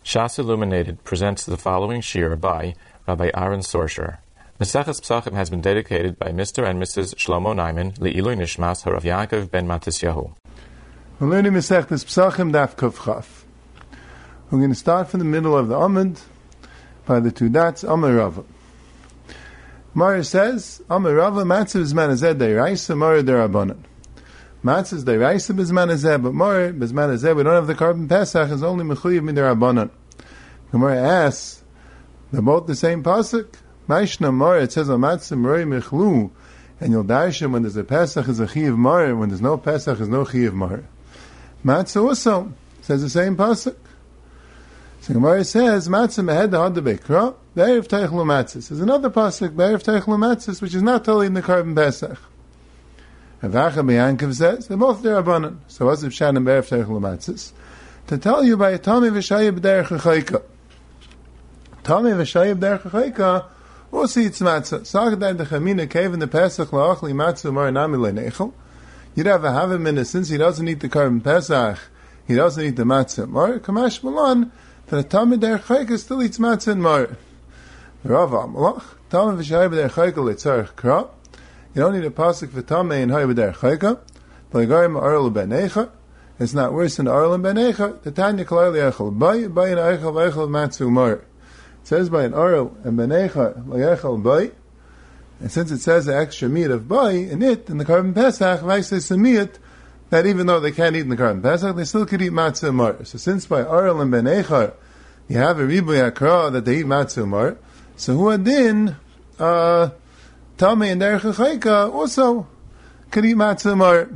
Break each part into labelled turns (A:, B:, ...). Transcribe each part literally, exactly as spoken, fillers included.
A: Shas Illuminated presents the following shir by Rabbi Aaron Sorsher. Maseches Pesachim has been dedicated by Mister and Missus Shlomo Naiman Le'ilui Nishmas Harav Yaakov ben Matisyahu.
B: We're learning Maseches Pesachim Daf Kuf Chaf. We're going to start from the middle of the Amud by the two dots Amar Rava. Mara says Amar Rava Matzah B'zman Hazeh Deiraisa Mara Derabanan. Matzah is Deiraisa B'zman Hazeh, but Mara B'zman Hazeh we don't have the carbon Pesach, is only Mechuyev Midirabanan. Gemara asks, they're both the same pasuk. Maishna Mara, it says on Matzah Meroi Mechlu, and you'll darshan when there's a Pesach is a Chiyav Mara, when there's no Pesach is no Chiyav Mara. Matzah also says the same pasuk. So Gemara says Matzah Mehed Hod Bekra Be'erev Teichlu Matzah. There's another pasuk Be'erev Teichlu Matzah, which is not totally in the carbon Pesach. Avacha B'Yankov says they're both derabanan. So what's the pshat in Be'erev Teichlu Matzah? To tell you by Tami V'Shayib Derech Chayka. Tami V'Shayib Derech Chayka also eats matzah. Sagdai Dechamina cave in the Pesach La'achli Matzah Mar Nami Le'nechel. You'd have a Havim since he doesn't eat the carbon Pesach, he doesn't eat the matzah Mar. Kamash Malan that a Tami Derech Chayka still eats matzah and Mar. Rav Amalach Tami V'Shayib Derech Chayka Le'tzarech Kra. You don't need a pasuk for Tami and Hayib Derech Chayka. L'Garim Arel B'Necha. It's not worse than Arel B'Necha. The Tanya Klar Le'echel Bay Bay and Eichel Eichel Matzah Mar. It says by an Arel and B'Necha Le'echel Bay. And since it says the extra meat of Bay in it, in the carbon Pesach, Vaisa Samiyat, that even though they can't eat in the carbon Pesach, they still could eat Matzah Mar. So since by Arel and B'Necha you have a Ribuy Akra that they eat Matzah Mar, so who adin uh Tami and Derech Chayka also could eat Matzah Mar.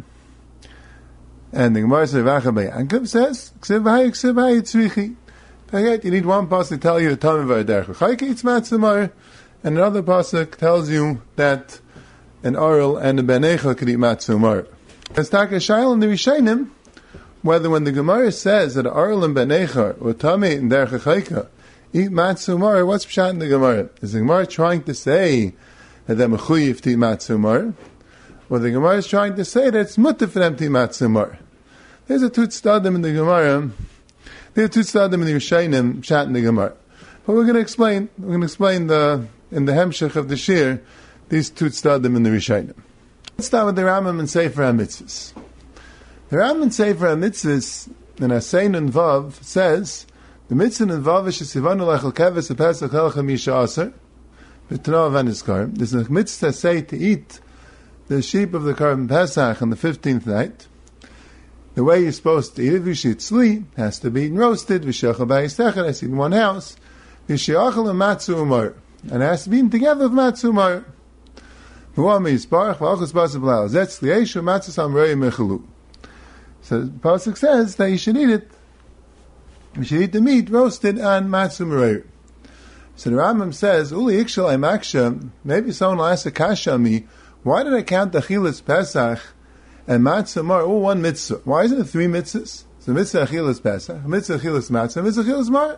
B: And the Gemara Vacha B'Yankov says, Ksiv V'hay, Ksiv V'hay, Tzrichi. Forget, you need one pasuk to tell you Tami V'hay Derech Chayka eats Matzah Mar, and another pasuk tells you that an Arel and a B'Necha could eat Matzah Mar. Let's take a shail in the Rishonim, whether when the Gemara says that Arel and B'Necha, or Tami and Derech Chayka, eat Matzah Mar, what's pshat in the Gemara? Is the Gemara trying to say that they're mechuyev to eat Matzah Mar? Or the Gemara is trying to say that it's mutter for them to eat Matzah Mar? There's a two tzadim in the Gemara. There's a two tzadim in the Rishonim pshat in the Gemara. But we're going to explain. We're going to explain the in the hemshech of the shir these two tzadim in the Rishonim. Let's start with the Rambam and Sefer HaMitzvos. The Rambam and Sefer HaMitzvos in Asein and Vav says the mitzvah and Vav is shesivanu lechel keves apesach elchem yisha aser v'tanav v'niskar. There's a mitzvah say to eat the sheep of the carbon Pesach on the fifteenth night. The way you're supposed to eat it, v'shitzli, has to be eaten roasted, v'shechel b'yistechel, has to eat in one house, v'sheachel and matzah umar, and it has to be eaten together with matzah umar. V'wam yisparach, v'achos b'asa b'lau, zetz li'eshu matzah sam rei mechelu. So the pasuk says that you should eat it, you should eat the meat roasted on matzah umar. So the Rambam says, uli ikshel aymaksha, maybe someone will ask a kasha on me, why did I count the Achilas Pesach and Matzah Mar, all one mitzvah? Why isn't it three mitzvahs? So mitzvah Achilas Pesach, mitzvah Achilas Matzah, mitzvah Achilas Mar.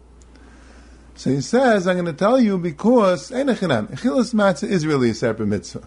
B: So he says, I'm going to tell you because Ein Echinam, Achilas Matzah is really a separate mitzvah.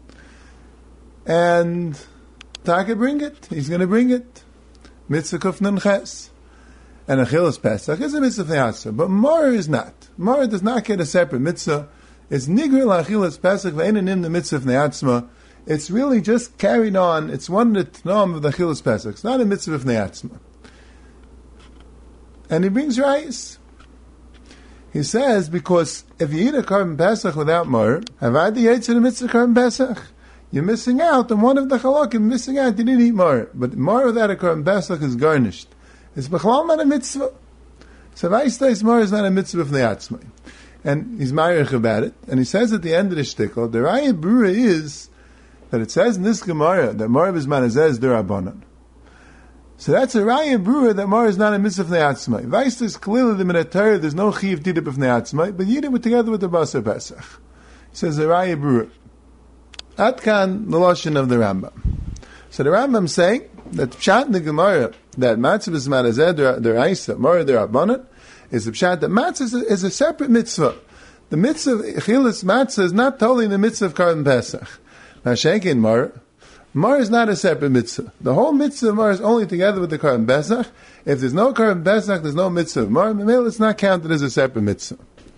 B: And Taka bring it, he's going to bring it. Mitzvah Kuf Nun Ches. And Achilas Pesach is a mitzvah Ne'atzah, but Mar is not. Mar does not get a separate mitzvah. It's Nigr L'Achilas Pesach V'Einanim the mitzvah Ne'atzma. It's really just carried on. It's one of the Tnom of the Achilas Pesach. It's not a mitzvah Ne'atzma. And he brings rice. He says, because if you eat a carbon Pesach without Mar, Avad Yates in the mitzvah carbon Pesach, you're missing out on one of the Chalakim, missing out, you didn't eat Mar. But Mar without a carbon Pesach is garnished. It's B'chlal not a mitzvah. So Vaistais Mar is not a mitzvah Ne'atzma. And he's ma'arich about it, and he says at the end of the shtickle, the Raya Brura is that it says in this Gemara that Mar B'zman Hazeh is derabanan. So that's a Raya Brura that Mar is not a mitzvah Ne'atzma. Vaist is clearly the Minatari, there's no chiv didip of Ne'atzma, but you do it together with the Basar Pesach. He says the Raya Brura. Atkan, the Lashon of the Rambam. So the Rambam saying that pshat in the Gemara that Matzah B'zman Hazeh deraisa, Mar derabanan, is the pshat that matzah is a, is a separate mitzvah. The mitzvah of Achilas matzah is not totally in the mitzvah of carbon Pesach. Now, Shenkin Mar, Mar is not a separate mitzvah. The whole mitzvah of Mar is only together with the Karban Pesach. If there's no Karban Pesach, there's no mitzvah of Mar. Memel, it's not counted as a separate mitzvah.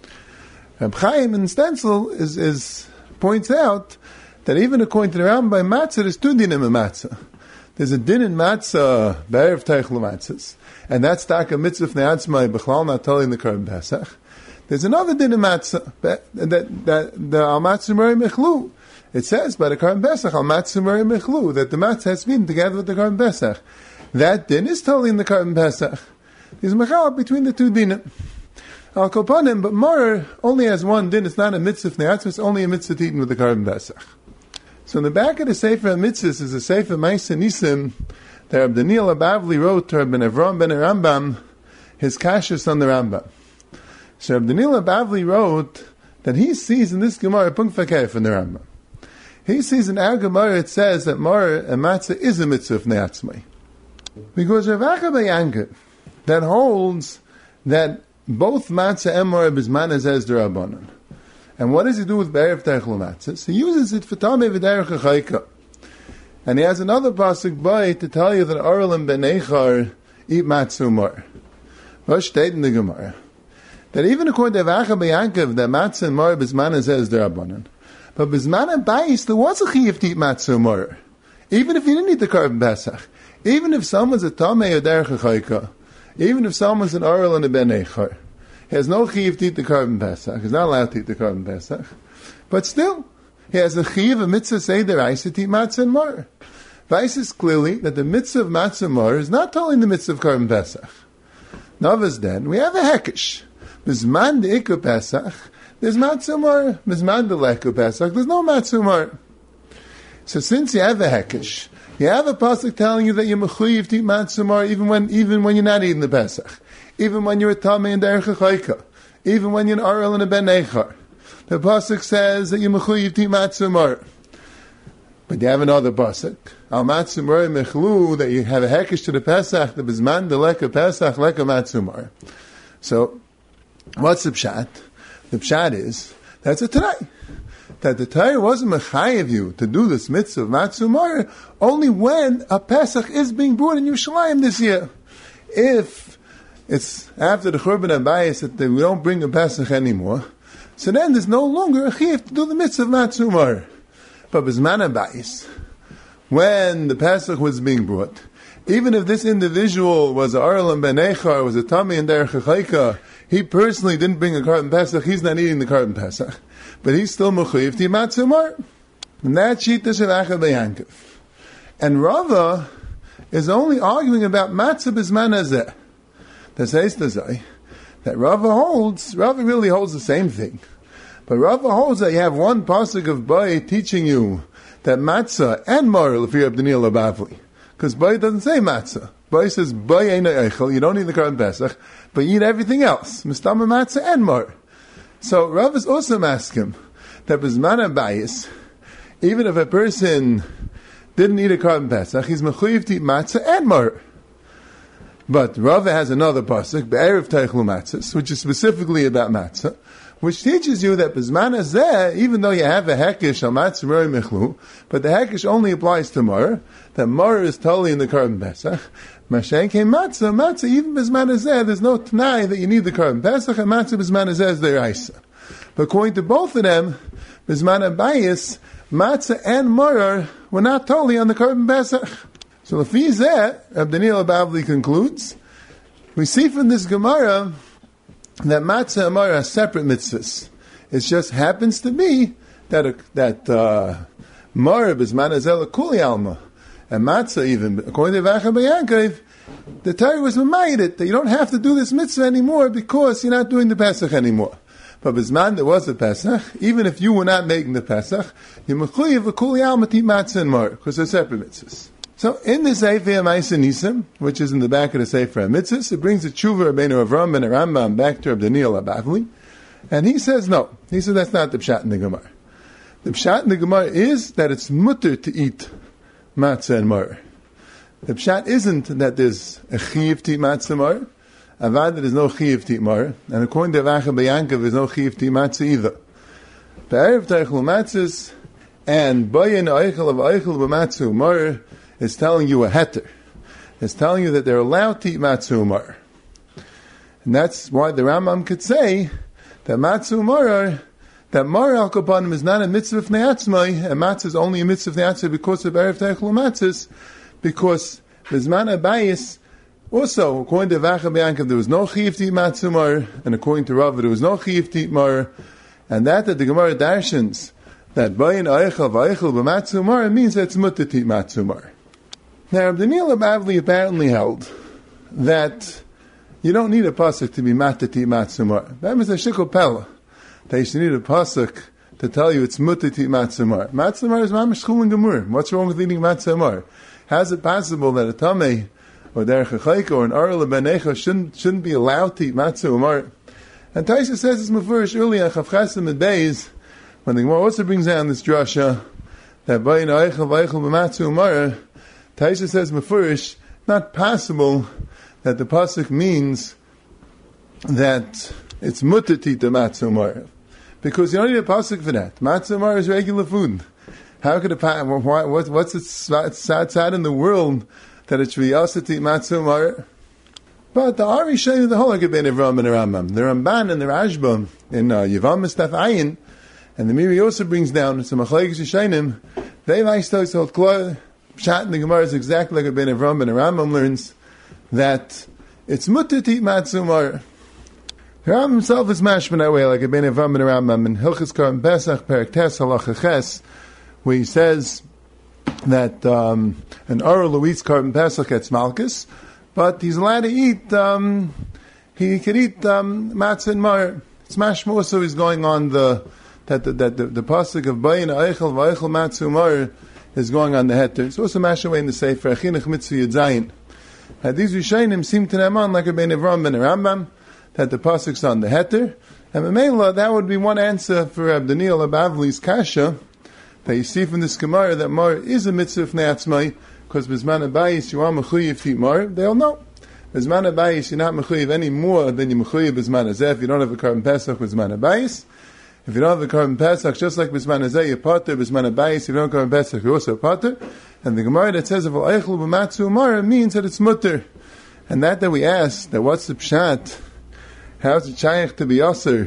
B: Reb Chaim in Stencil is, is points out that even according to the Rambam by matzah, there's two dinim in matzah. There's a din in matzah, be'erev teichel matzahs, and that's taka mitzvah ne'atzmai b'chlal not totally in the Karban Pesach. There's another din in matzah, that, that, that the al matzah meri mechlu. It says by the Karban Pesach, al matzah meri mechlu, that the matzah has been together with the Karban Pesach. That din is totally in the Karban Pesach. There's mechal between the two dinim. Al kopanim, but Mar only has one din. It's not a mitzvah ne'atzmai, it's only a mitzvah eaten with the Karban Pesach. So in the back of the Sefer HaMitzvahs is a Sefer Ma'aseh Nisim that Reb Daniel Abavli wrote to Reb Avram ben Rambam his kashus on the Rambam. So Reb Daniel Abavli wrote that he sees in this Gemara Punkt Fakef in the Rambam. He sees in our Gemara it says that Mar and Matzah is a mitzvah ne'atzmai. Because Rav Acha bar Yankiv that holds that both Matzah and Mar bisman azez d'Rabbanan. And what does he do with Be'erev Teichel Matzahs? He uses it for Tamei V'derech HaChaika. And he has another pasuk by to tell you that Arel and Ben Echar eat Matzah Mar. What steht in the Gemara? That even according to Rav Acha bar Yankiv, that Matzah and Mar bisman azez d'Rabbanan. But bisman and Bayis, there was a chiyuv to eat Matzah Mar. Even if you didn't eat the Karban Pesach. Even if someone's a Tamei V'derech HaChaika. Even if someone's an Arel and a Ben Echar. He has no chiyuv to eat the Karban Pesach. He's not allowed to eat the Karban Pesach. But still, he has a chiyuv, a mitzvah seder, to eat matzah and mar. Weiss is clearly that the mitzvah of matzah and mar is not totally in the mitzvah of Karban Pesach. Novas then, we have a hekesh. Bizman de iku Pesach, there's matzah and mar. Bizman de leku Pesach, there's no matzah and mar. So since you have a hekesh, you have a pasuk telling you that you're mechuyev to eat matzah and mar even when, even when you're not eating the Pesach. Even when you're a Tamei and Derech HaChaika. Even when you're an Arel and a Ben Echar. The pasuk says that you're mechuyev to eat matzah mar. But you have another pasuk. Al matzah mar mechlu, that you have a hekesh to the Pesach, the bizman de leka Pesach, leka matzah mar. So, what's the pshat? The pshat is, that's a Tanai. That the Torah wasn't mechayev you to do this mitzvah of matzah mar only when a Pesach is being brought in Yerushalayim this year. If it's after the Churban Abayis that we don't bring a Pesach anymore, so then there's no longer a chiyuv to do the mitzvah of matzah mar. But Bizman Abayis, when the Pesach was being brought, even if this individual was a Arel and Ben Echar, was a Tamei and Derech HaChaika, he personally didn't bring a Karban Pesach, he's not eating the Karban Pesach, but he's still mechuyev to eat matzah mar. And that sheet is Rav Acha bar Yankiv. And Rava is only arguing about matzah Bizman Hazeh. That says to say that Rava holds, Rava really holds the same thing. But Rava holds that you have one pasuk of Bai teaching you that matzah and mar, if you have Daniel Abavli. Because Bai doesn't say matzah. Bai says, Bai ain't eichel, you don't eat the Karban Pesach, but you eat everything else. Mistama matzah and mar. So Rav is also asking that Bizman Abayis, even if a person didn't eat a Karban Pesach, he's mechuyev to eat matzah and mar. But Rava has another pasuk, Be'erev Teichel Matzahs, which is specifically about matzah, which teaches you that Bizman Hazeh, even though you have a hekesh al matzah meri mechlu, but the hekesh only applies to mar, that mar is totally in the Karban Pesach. Mashen came matzah, matzah, even Bizman Hazeh, there's no t'nai that you need the Karban Pesach, and matzah Bizman Hazeh is deraisa. But according to both of them, Bizman Abayis, matzah and mar were not totally on the Karban Pesach. So the Fizeh, Reb Daniel Abavli concludes, we see from this Gemara that matzah and mar are separate mitzvahs. It just happens to be that that uh, mar bizman hazeh kuli alma, and matzah even according to Rav Acha bar Yankiv, the Torah was reminded that you don't have to do this mitzvah anymore because you're not doing the Pesach anymore. But bizman there was a Pesach, even if you were not making the Pesach, you're mechuyev kuli alma to eat matzah and mar because they're separate mitzvahs. So in the Sefer Ma'aseh Nisim, which is in the back of the Sefer HaMitzvahs, it brings the Tshuva Rabbeinu Avram ben Rambam back to Reb Daniel Abavli, and he says no. He says that's not the pshat in the Gemara. The pshat in the Gemara is that it's mutter to eat matzah and mar. The pshat isn't that there's a chiyuv to eat matzah and mar, avad there's no chiyuv to eat mar, and according to Rav Acha bar Yankiv, there's no chiyuv to eat matzah either. Be'erev Teichel Matzahs, and bayin eichel of eichel b'matzu mar is telling you a heter. It's telling you that they're allowed to eat matzu mar. And that's why the Rambam could say that matzu mar, that mar al kapanim is not a mitzvah fnei atzmai, and matzah is only a mitzvah fnei atzmai because of erev teichel matzahs, because bizman abayis, also, according to Vacha B'Yankov, there was no chiyuv to eat matzu mar, and according to Rav, there was no chiyuv to eat mar, and that that the Gemara darshans, that bayin eichel v'eichel b'matzu mar, means that it's mutter to eat matzu mar. Now, Rabbi Daniel Bavli apparently held that you don't need a pasuk to be matter to eat matzu mar. That means a shikol pella. That you should need a pasuk to tell you it's mutter to eat matzu mar. Matzu mar is mamish chul and gemur. What's wrong with eating matzu mar? How is it possible that a tamei or derech hachayka or an arel ben echa shouldn't shouldn't be allowed to eat matzu mar? And Taisa says it's mefurish earlier in Chavchasim and Beis when the Gemara also brings down this drasha that bayin eichel v'eichel b'matzu mar. Taisa says mefurish not possible that the pasuk means that it's mutter to eat the matzu mar, because you don't need a pasuk for that. Matzu mar is regular food. How could a why, what, what's it sad, sad in the world that it should be also to eat matzu mar? But the Ari Shayim, the whole Agaben Avram and Rambam, the Ramban and the Rashba in uh, Yavam Mistaf Ayin, and the Miri also brings down some Machlekes Yishayim. They like to hold close. Pshat in the Gemara is exactly like Agaben Avram and the Rambam learns that it's mutter to eat matzu mar. The Rambam himself is mashman that way, like Agaben Avram and the Rambam in Hilchos Karban Pesach Perek Tes Halacha Ches, where he says that um, an Aral who eats Karban Pesach gets malchus, but he's allowed to eat, um, he could eat um, matzah and mar. It's mashma, so he's going on the, that the, that the, the pasuk of bayin eichel v'eichel matzu mar is going on the heter. It's also mashma way in the Sefer, Chinuch Mitzvah Yud Zayin. That these Rishayim seem to them on like a Ben Avram and a Rambam, that the pasuk's on the heter. And Mamela, that would be one answer for Reb Daniel Abavli's kasha, that you see from this Gemara that mar is a mitzvah fnei atzmai, because Bizman Abayis you are mechuyev to eat mar. They'll know. Bizman Abayis you're not mechuyev any more than you mechuyev Bizman Azeh. If you don't have a Karban Pesach with Bizman Abayis, if you don't have a Karban Pesach, just like Bizman Azeh, you're potter. Bizman Abayis, if you don't have a Karban Pesach, you're also potter. And the Gemara that says of eichel b'matzu mar means that it's mutter. And that that we ask, that what's the pshat? How's it shaykh to be aser?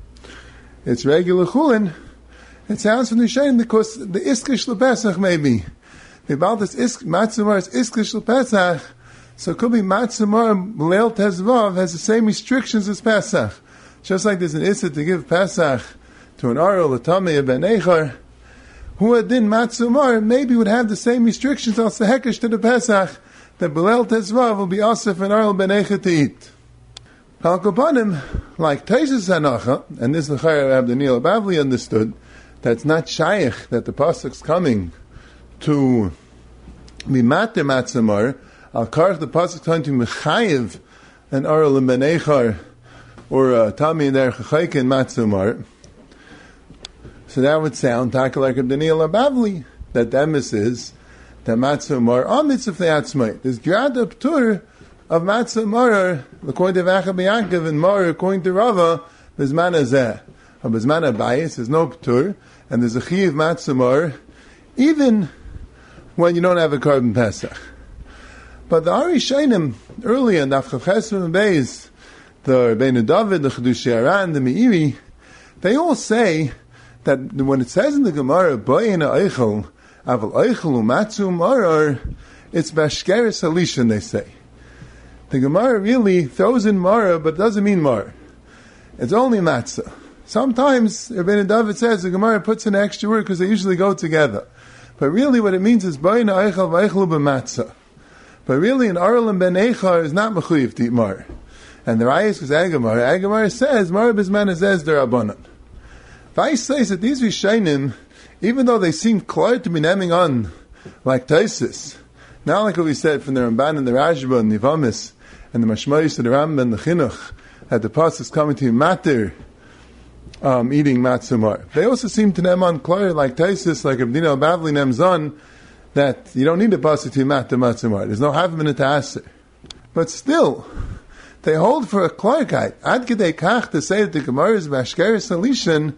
B: It's regular chulin. It sounds from the Yishayim because the iskish lepesach maybe. About this isk matzu mar is iskish lepesach, so it could be matzu mar leil tezvav has the same restrictions as Pesach. Just like there's an issa to give Pesach to an arul, a tamei, a ben echar, who had din matzu mar maybe would have the same restrictions as the hekesh to the Pesach, that leil tezvav will be asif an arul ben echar to eat. Palkopanim, like Taisus Hanacha, and this is the Chayar Rab Daniel Bavli understood, that's not shaykh, that the pasuk's coming to be mater matzu mar, al karch the pasuk's coming to mechayev an arul and ben echar, or uh, tami in der chachayke and matzu mar. So that would sound taka like Rab Daniel Bavli, that the emes is that matzu mar on mitzvah fnei. There's grad ptur of matzu mar according to Vacha B'Yankov and mar according to Rava. There's manazeh. Of Bizman Abayis, there's no ptur, and there's a chiyuv matzu mar, even when you don't have a Karban Pesach. But the Ari Shainim earlier in Daf Chavches and Beis, the Rebbeinu David, the Chedushi Aran, the Meiri, they all say that when it says in the Gemara bayin eichel aval eichel umatzu marar, it's bashkeres halishan. They say the Gemara really throws in mara, but doesn't mean mar. It's only matzah. Sometimes Rebbeinu David says the Gemara puts an extra word because they usually go together. But really what it means is bayin eichel v'eichel b'matzah. But really an arul and ben echar is not mechuyev to eat mar. And the Rayis was Agamar. Agamar says mar bizman azez derabanan. Vais says that these Rishayim, even though they seem clear to be naming on like Taisus, not like what we said from the Ramban and the Rashba and the Yivamis and the Mashmayis and the Rambam and the Chinuch, that the pasuk is coming to matter um, eating matzu mar. They also seem to name on clear like Taisus, like Abdina Bavli names on, that you don't need a pasuk to matter matzu mar. There's no half minute to aser. But still, they hold for a clarkite. Ad kedei kach to say that the Gemara is bashkeres halishan,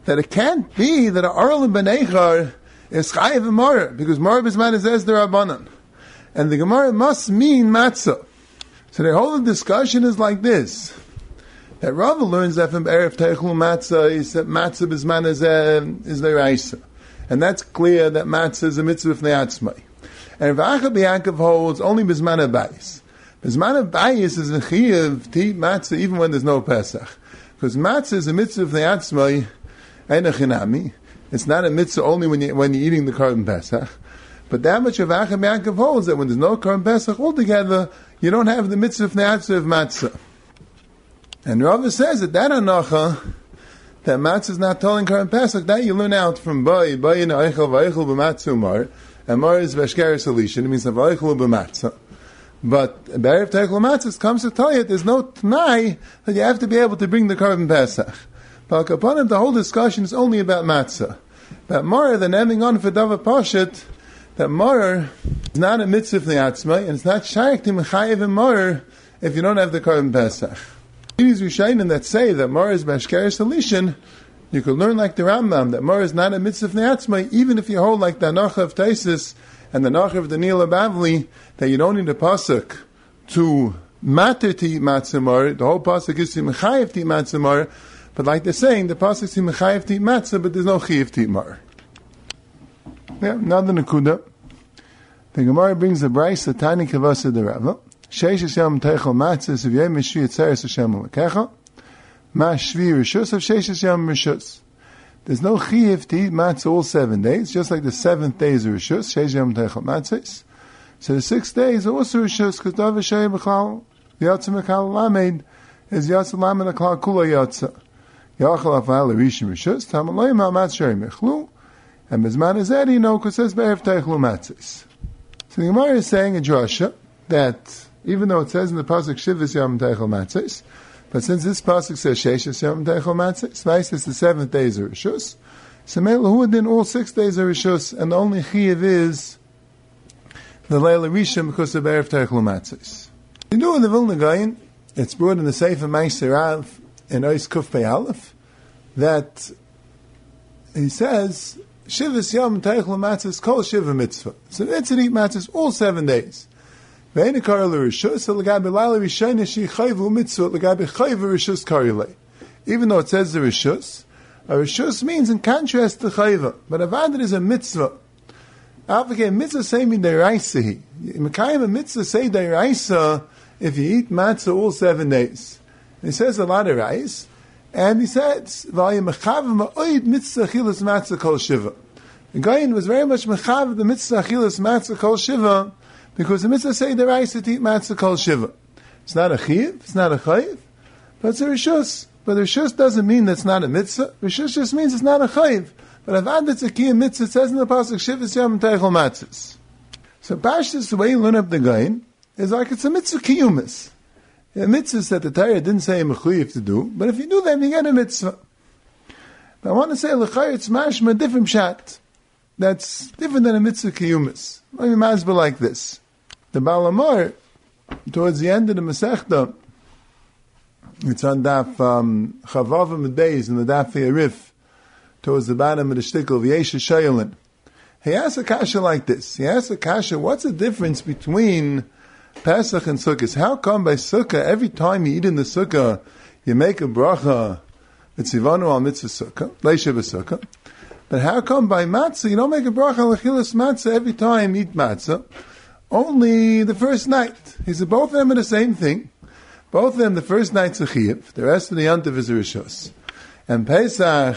B: that it can't be that an Arl and Benechar is Chayiv and Mara, because Mara Bisman is Ez Derabanan. And the Gemara must mean matzah. So the whole discussion is like this. That Rava learns that from Erev Teichlu Matzah is that matzah Bisman is is Deraisa. And that's clear that matzah is a mitzvah Fnei Atzmai. And Rav Acha B'Yaakov holds only Bisman Abayis. Bisman Abayis is a Chiyav to eat matzah even when there's no Pesach. Because matzah is a mitzvah Fnei Atzmai, Ein Achinami. It's not a mitzvah only when, you, when you're eating the Korban Pesach. But that much of Acha B'Yaakov holds that when there's no Korban Pesach altogether, you don't have the mitzvah of Ne'atzah of Matzah. And Rava says that that Anacha, that Matzah is not telling Korban Pesach, that you learn out from Bai, Bai in Eichel, V'Eichel B'Matzah Mar, and Mar is V'Eshkeres Elisha, it means V'Eichel B'Matzah. But Be'erev Teichel Matzah comes to tell you that there's no T'nai that you have to be able to bring the Korban Pesach. But upon him, the whole discussion is only about Matzah. But Mar, then ending on for Dava Pashat, that Mar is not a mitzvah for the Atzmai, and it's not shaykh to Mechayev and Mar if you don't have the Korban Pesach. These Rishonim that say that Mar is Bashkeres Elishin, you could learn like the Rambam, that Mar is not a mitzvah for the Atzmai, even if you hold like the Anacha of Taisis and the Anacha of Daniel Bavli, that you don't need a pasuk to matter to eat matzah Mar, the whole pasuk is to Mechayev to eat matzah Mar, but like they're saying, the pasuk is to Mechayev to eat matzah, but there's no Chayev to eat Mar. Yeah, another Nakuda. The Gemara brings the Brayso Tani Kavasa de Rava. Sheish Yom Teichel Matzah of Yom Mishvi Yitzeres Hashem Lekecha. Ma Shvi Rishus of Sheish Yom Rishus. There's no Chiyuv to eat matzah all seven days, just like the seventh day is Rishus, Sheish Yom Teichel Matzah. So the sixth day is also Rishus, because Dav Shei B'chal Yatsa Mekal Lamed is Yatsa Lamed Akal Kula Yatsa. Yachal Afal Rishim Rishus, Tamaloy Ma'amat Shei Mechlu. And Bizman is that, you know, because it says Be'erev Teichlu Matzis. So the Gemara is saying in Drasha that even though it says in the pasuk Shivas Yom Teichel Matzis, but since this pasuk says Sheshis Yom Teichel Matzis, Vais is the seventh days of Rishus. So Meilahu then all six days are Rishus, and the only Chiyav is the Leila Rishon because of Be'erev Teichlu Matzis. You know in the Vilna Gaon, it's brought in the Sefer Meiser Rav in Ois Kuf Pei Aleph that he says Shivas Yom Teichel Matzis Kol Shiva Mitzvah. So it's to eat matzahs all seven days. Ve'ena Karel Rishus L'gabe Lala Rishayna Shi Chayvu Mitzvah L'gabe Chayvu Rishus Karilei. Even though it says the Rishus, a Rishus means in contrast to Chayva, but Avad is a mitzvah. Avake mitzvah say mi deraisa. Mekayim a mitzvah say deraisa if you eat matzah all seven days. And he says a lot of rice. And he says, "Vayim mechav ma'oid mitzvah achilas matzah kol shiva." The Gaon was very much mechav the mitzvah achilas matzah kol shiva because the mitzvah say the rice to eat matzah kol shiva. It's not a chiv, it's not a chayiv, but it's a rishus. But a rishus doesn't mean that's not a mitzvah. Rishus just means it's not a chayiv. But avad it's a kiyum mitzvah. It says in the pasuk shivas yom teichel matzahs. So pashtus, the way you learn up the Gaon is like it's a mitzvah kiyumis. A mitzvah that the Torah didn't say a mechuyev to do, but if you do them, you get a mitzvah. But I want to say l'chayr it's mashma different pshat. That's different than a mitzvah kiyumis. Let me masber like this. The Baal Amar, towards the end of the Masechta, it's on daf um, Chavav Medbeis in the daf Yarif, towards the bottom of the shtickle of Yesha Shayalin. He asks a kasha like this. He asks a kasha, what's the difference between Pesach and Sukkot? How come by Sukkah, every time you eat in the Sukkah, you make a bracha, Mitzivanu al mitzvah Sukkah, Leisha b'Sukkah. But how come by Matzah, you don't make a bracha l'chilas Matzah every time you eat Matzah? Only the first night. He said both of them are the same thing. Both of them, the first night's a chiyuv, the rest of the yantiv is a rishos. And Pesach,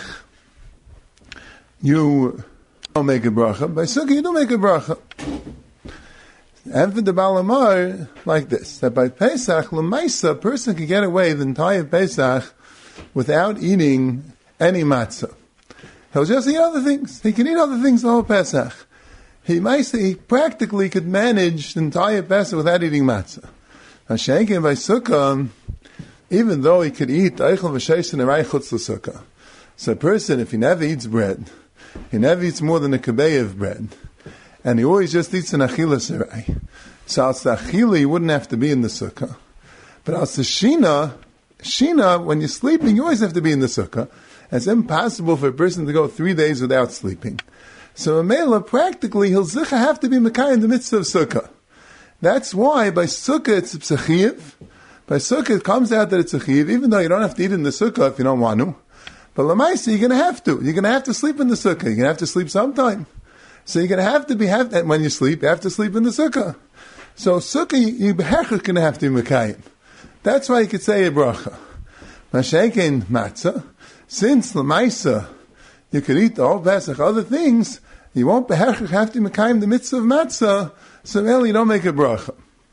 B: you don't make a bracha. By Sukkah, you don't make a bracha. And for the Baal Amar, like this, that by Pesach, l'maisa, a person can get away the entire Pesach without eating any matzah. He'll just eat other things. He can eat other things the whole Pesach. He might say he practically could manage the entire Pesach without eating matzah. Hashenkin by Sukkah, even though he could eat eichel v'sheish and eray chutz l'Sukkah. So a person, if he never eats bread, he never eats more than a kebei of bread, and he always just eats an achilas eray. So als the achila, he wouldn't have to be in the Sukkah. But als the shina, Shina, when you're sleeping, you always have to be in the sukkah. It's impossible for a person to go three days without sleeping. So, Mela, practically, he'll zicha have to be Mekai in the mitzvah of sukkah. That's why by sukkah it's p'sachiv. By sukkah it comes out that it's a chiv, even though you don't have to eat in the sukkah if you don't want to. But lamaisa, you're going to have to. You're going to have to sleep in the sukkah. You're going to have to sleep sometime. So you're going to have to be, have, and when you sleep, you have to sleep in the sukkah. So sukkah, you behechach going to have to be mekayim. That's why you could say a bracha. Mashenkin matzah, since lamaisa, you could eat the whole Pesach, other things, you won't behechach have to be mekayim the mitzvah of matzah, so really you don't make a bracha.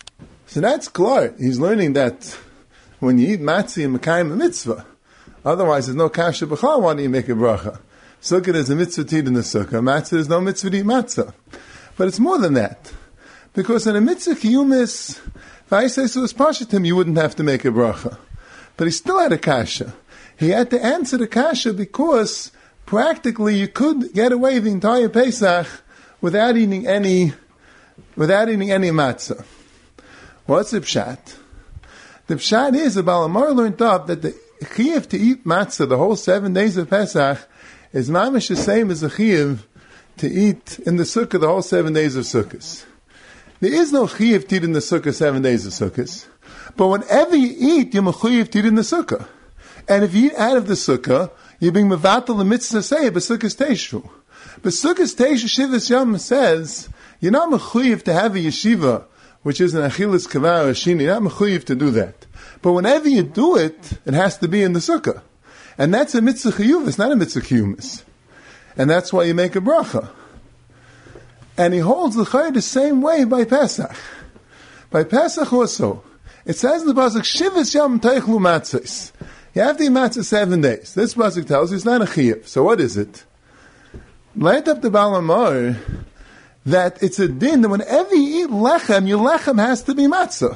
B: So that's clear. He's learning that when you eat matzah and mekayim a mitzvah, otherwise there's no kasha b'chal, why do you make a bracha? Sukkah is a mitzvah to eat in the sukkah, matzah is no mitzvah to eat matzah. But it's more than that. Because in a mitzvah kiyumis, if I say so was pashatim, you wouldn't have to make a bracha. But he still had a kasha. He had to answer the kasha because practically you could get away the entire Pesach without eating any, without eating any matzah. What's the pshat? The pshat is, the Baal Amar learned up that the chiyuv to eat matzah the whole seven days of Pesach is mamish the same as the chiyuv to eat in the sukkah the whole seven days of Sukkot. There is no chiyuv to eat in the sukkah seven days of Sukkot. But whenever you eat, you're mechuyev to eat in the sukkah. And if you eat out of the sukkah, you're being mevatel the mitzvah say, but sukkah's teishu. But sukkah's teishu, Shivas Yom says, you're not mechuyev to have a yeshiva, which is an achilas kavah or shini, you're not mechuyev to do that. But whenever you do it, it has to be in the sukkah. And that's a mitzvah chiyuv, it's not a mitzvah kiyumis. And that's why you make a bracha. And he holds the chayr the same way by Pesach. By Pesach also, it says in the pasuk, Shivas Yom Teichlu Matzos. You have to eat matzah seven days. This pasuk tells you it's not a chiyuv. So what is it? Light up the Baal Amar that it's a din that whenever you eat lechem, your lechem has to be matzah.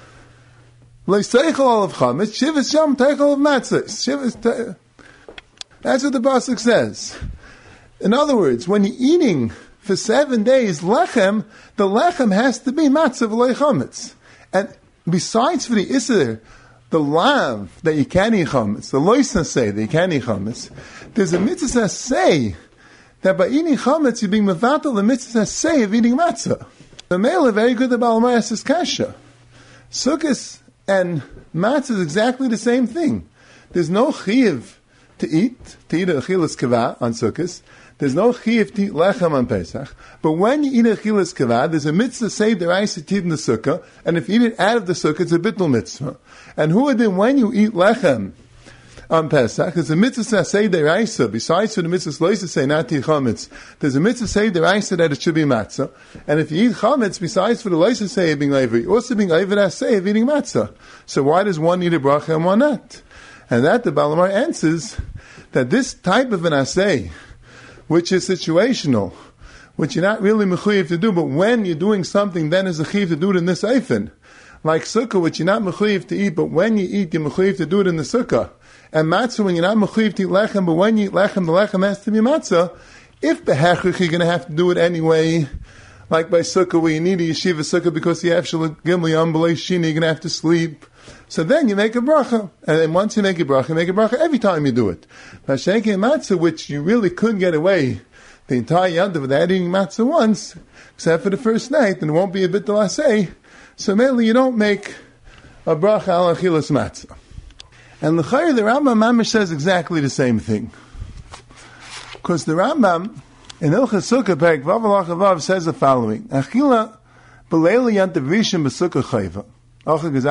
B: Leiseichel of chametz, Shivas Yom Teichel of Matzos. That's what the pasuk says. In other words, when you're eating for seven days lechem, the lechem has to be matzah v'loi chametz. And besides for the Isser, the lav that you can eat chametz, the loisna say that you can eat chametz, there's a mitzvah say that by eating chametz you're being mevatel the mitzvah say of eating matzah. The male is very good about Baal Amar kasha. Sukkos and matzah is exactly the same thing. There's no chiyuv to eat, to eat a achilas kavah on Sukkos. There's no chiyuv to eat lechem on Pesach. But when you eat a achilas kavah, there's a mitzvah say deraisa to eat in the sukkah, and if you eat it out of the sukkah, it's a bittul mitzvah. And who then when you eat lechem on Pesach, there's a mitzvah say deraisa, besides for the mitzvah loisa say not to eat chametz, there's a mitzvah say deraisa that it should be matzah. And if you eat chametz, besides for the loisa say of being over, you're also being over that say of eating matzah. So why does one eat a bracha and one not? And that the Baal Amar answers that this type of an asay, which is situational, which you're not really mechuyev to do, but when you're doing something, then is a chiv to do it in this eifin. Like sukkah, which you're not mechuyev to eat, but when you eat, you're mechuyev to do it in the sukkah. And matzah, when you're not mechuyev to eat lechem, but when you eat lechem, the lechem has to be matzah. If behechach, you're going to have to do it anyway. Like by sukkah, where you need a yeshiva sukkah because you have shalat gimli umbelay shini, you're going to have to sleep. So then you make a bracha. And then once you make a bracha, you make a bracha every time you do it. Mashenki matzah, which you really couldn't get away the entire yantav without eating matzah once, except for the first night, and it won't be a bit till I say. So mainly you don't make a bracha al achilas matzah. And l'chayr, the Rambam Mamish says exactly the same thing. Because the Rambam, in Ilchas Sukkah, Perek Vav Alach Vav, says the following: Achila b'leil yantav rishon b'sukkah chayva. There's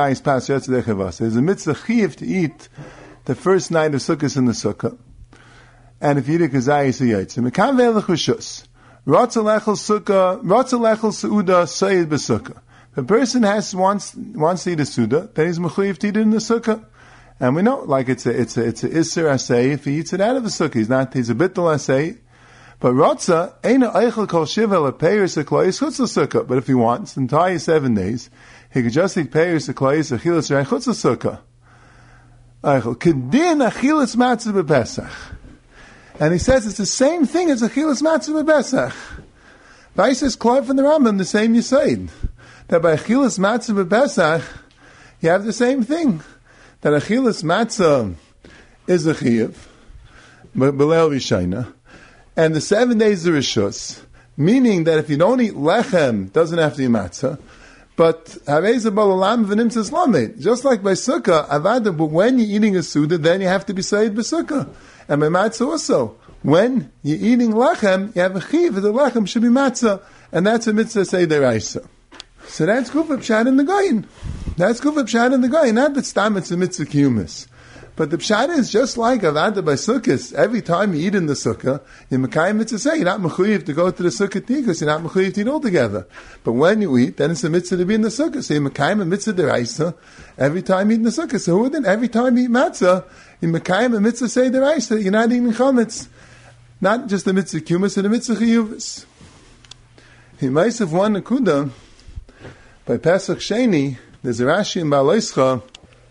B: a mitzvah chiyuv to eat the first night of Sukkot in the Sukkah. And if you eat a kazayis a yaitz. Mekan ve'elech rishus. Ratza lechel sukkah, ratza lechel seuda sayid b'sukkah. If a person has, wants, wants to eat a suda, then he's mechuyev to eat it in the Sukkah. And we know, like it's a, it's a, it's a isser asay, if he eats it out of the Sukkah, he's not, he's a bittul asay. But ratza, eina eichel kol shiva le'peiris ha'klois chutz l'sukkah. But if he wants, the entire seven days, he could just eat peiris ha'klois achilas re'ay chutz l'sukkah. Eichel. Kedin achilas matzah b'pesach. And he says it's the same thing as achilas matzah b'pesach. Vice is clear from the Rambam, the same you said. That by achilas matzah b'pesach, you have the same thing. that achilas matzah is a chiyuv, b'leil rishayna, and the seven days are rishus, meaning that if you don't eat lechem, doesn't have to be matzah, but hareza balalam v'nimtzas lamed, just like by sukkah, avada, but when you're eating a suda, then you have to be sayed b'sukkah, and by matzah also. When you're eating lechem, you have a chiv, the lechem should be matzah, and that's a mitzvah say deraisa. So that's kufa pshat in the goyin. That's kufa pshat in the goyin, not that stam it's a mitzvah kiyumis. But the pshat is just like avada by sukkahs. Every time you eat in the sukkah, you're mekayim mitzvah say, you're not mechuyev to go to the sukkah because you're not mechuyev to eat altogether. But when you eat, then it's a mitzvah to be in the sukkah. So you're mekayim a mitzvah deraisa every time you eat in the sukkah. So who then every time you eat matzah, you're mekayim a mitzvah say deraisa, you're not eating chametz. Not just the mitzvah kumas and the mitzvah chiyuvis. He might have one nekuda by Pesach Sheni. There's a Rashi in Ba'aloischa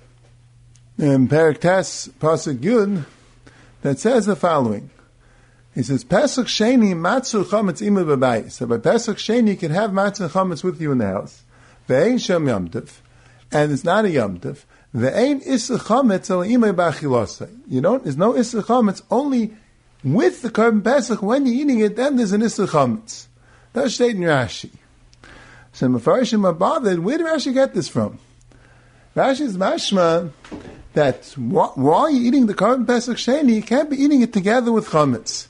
B: in Perek Tes Pasuk Yud that says the following. He says Pesach Sheni matzah chametz ima b'bayis. So by Pesach Sheni you can have matzah chametz with you in the house. Ve'ein shem yomtiv, and it's not a yomtiv. Ve'ein issa chametz el ima b'achilosai. You don't. There's no issa chametz only with the Korban Pesach. When you're eating it, then there's an issa chametz. That's stated in Rashi. So Mefarshim are bothered. Where did Rashi get this from? Rashi's mashma that wh- while you're eating the Korban Pesach Sheni, you can't be eating it together with chametz.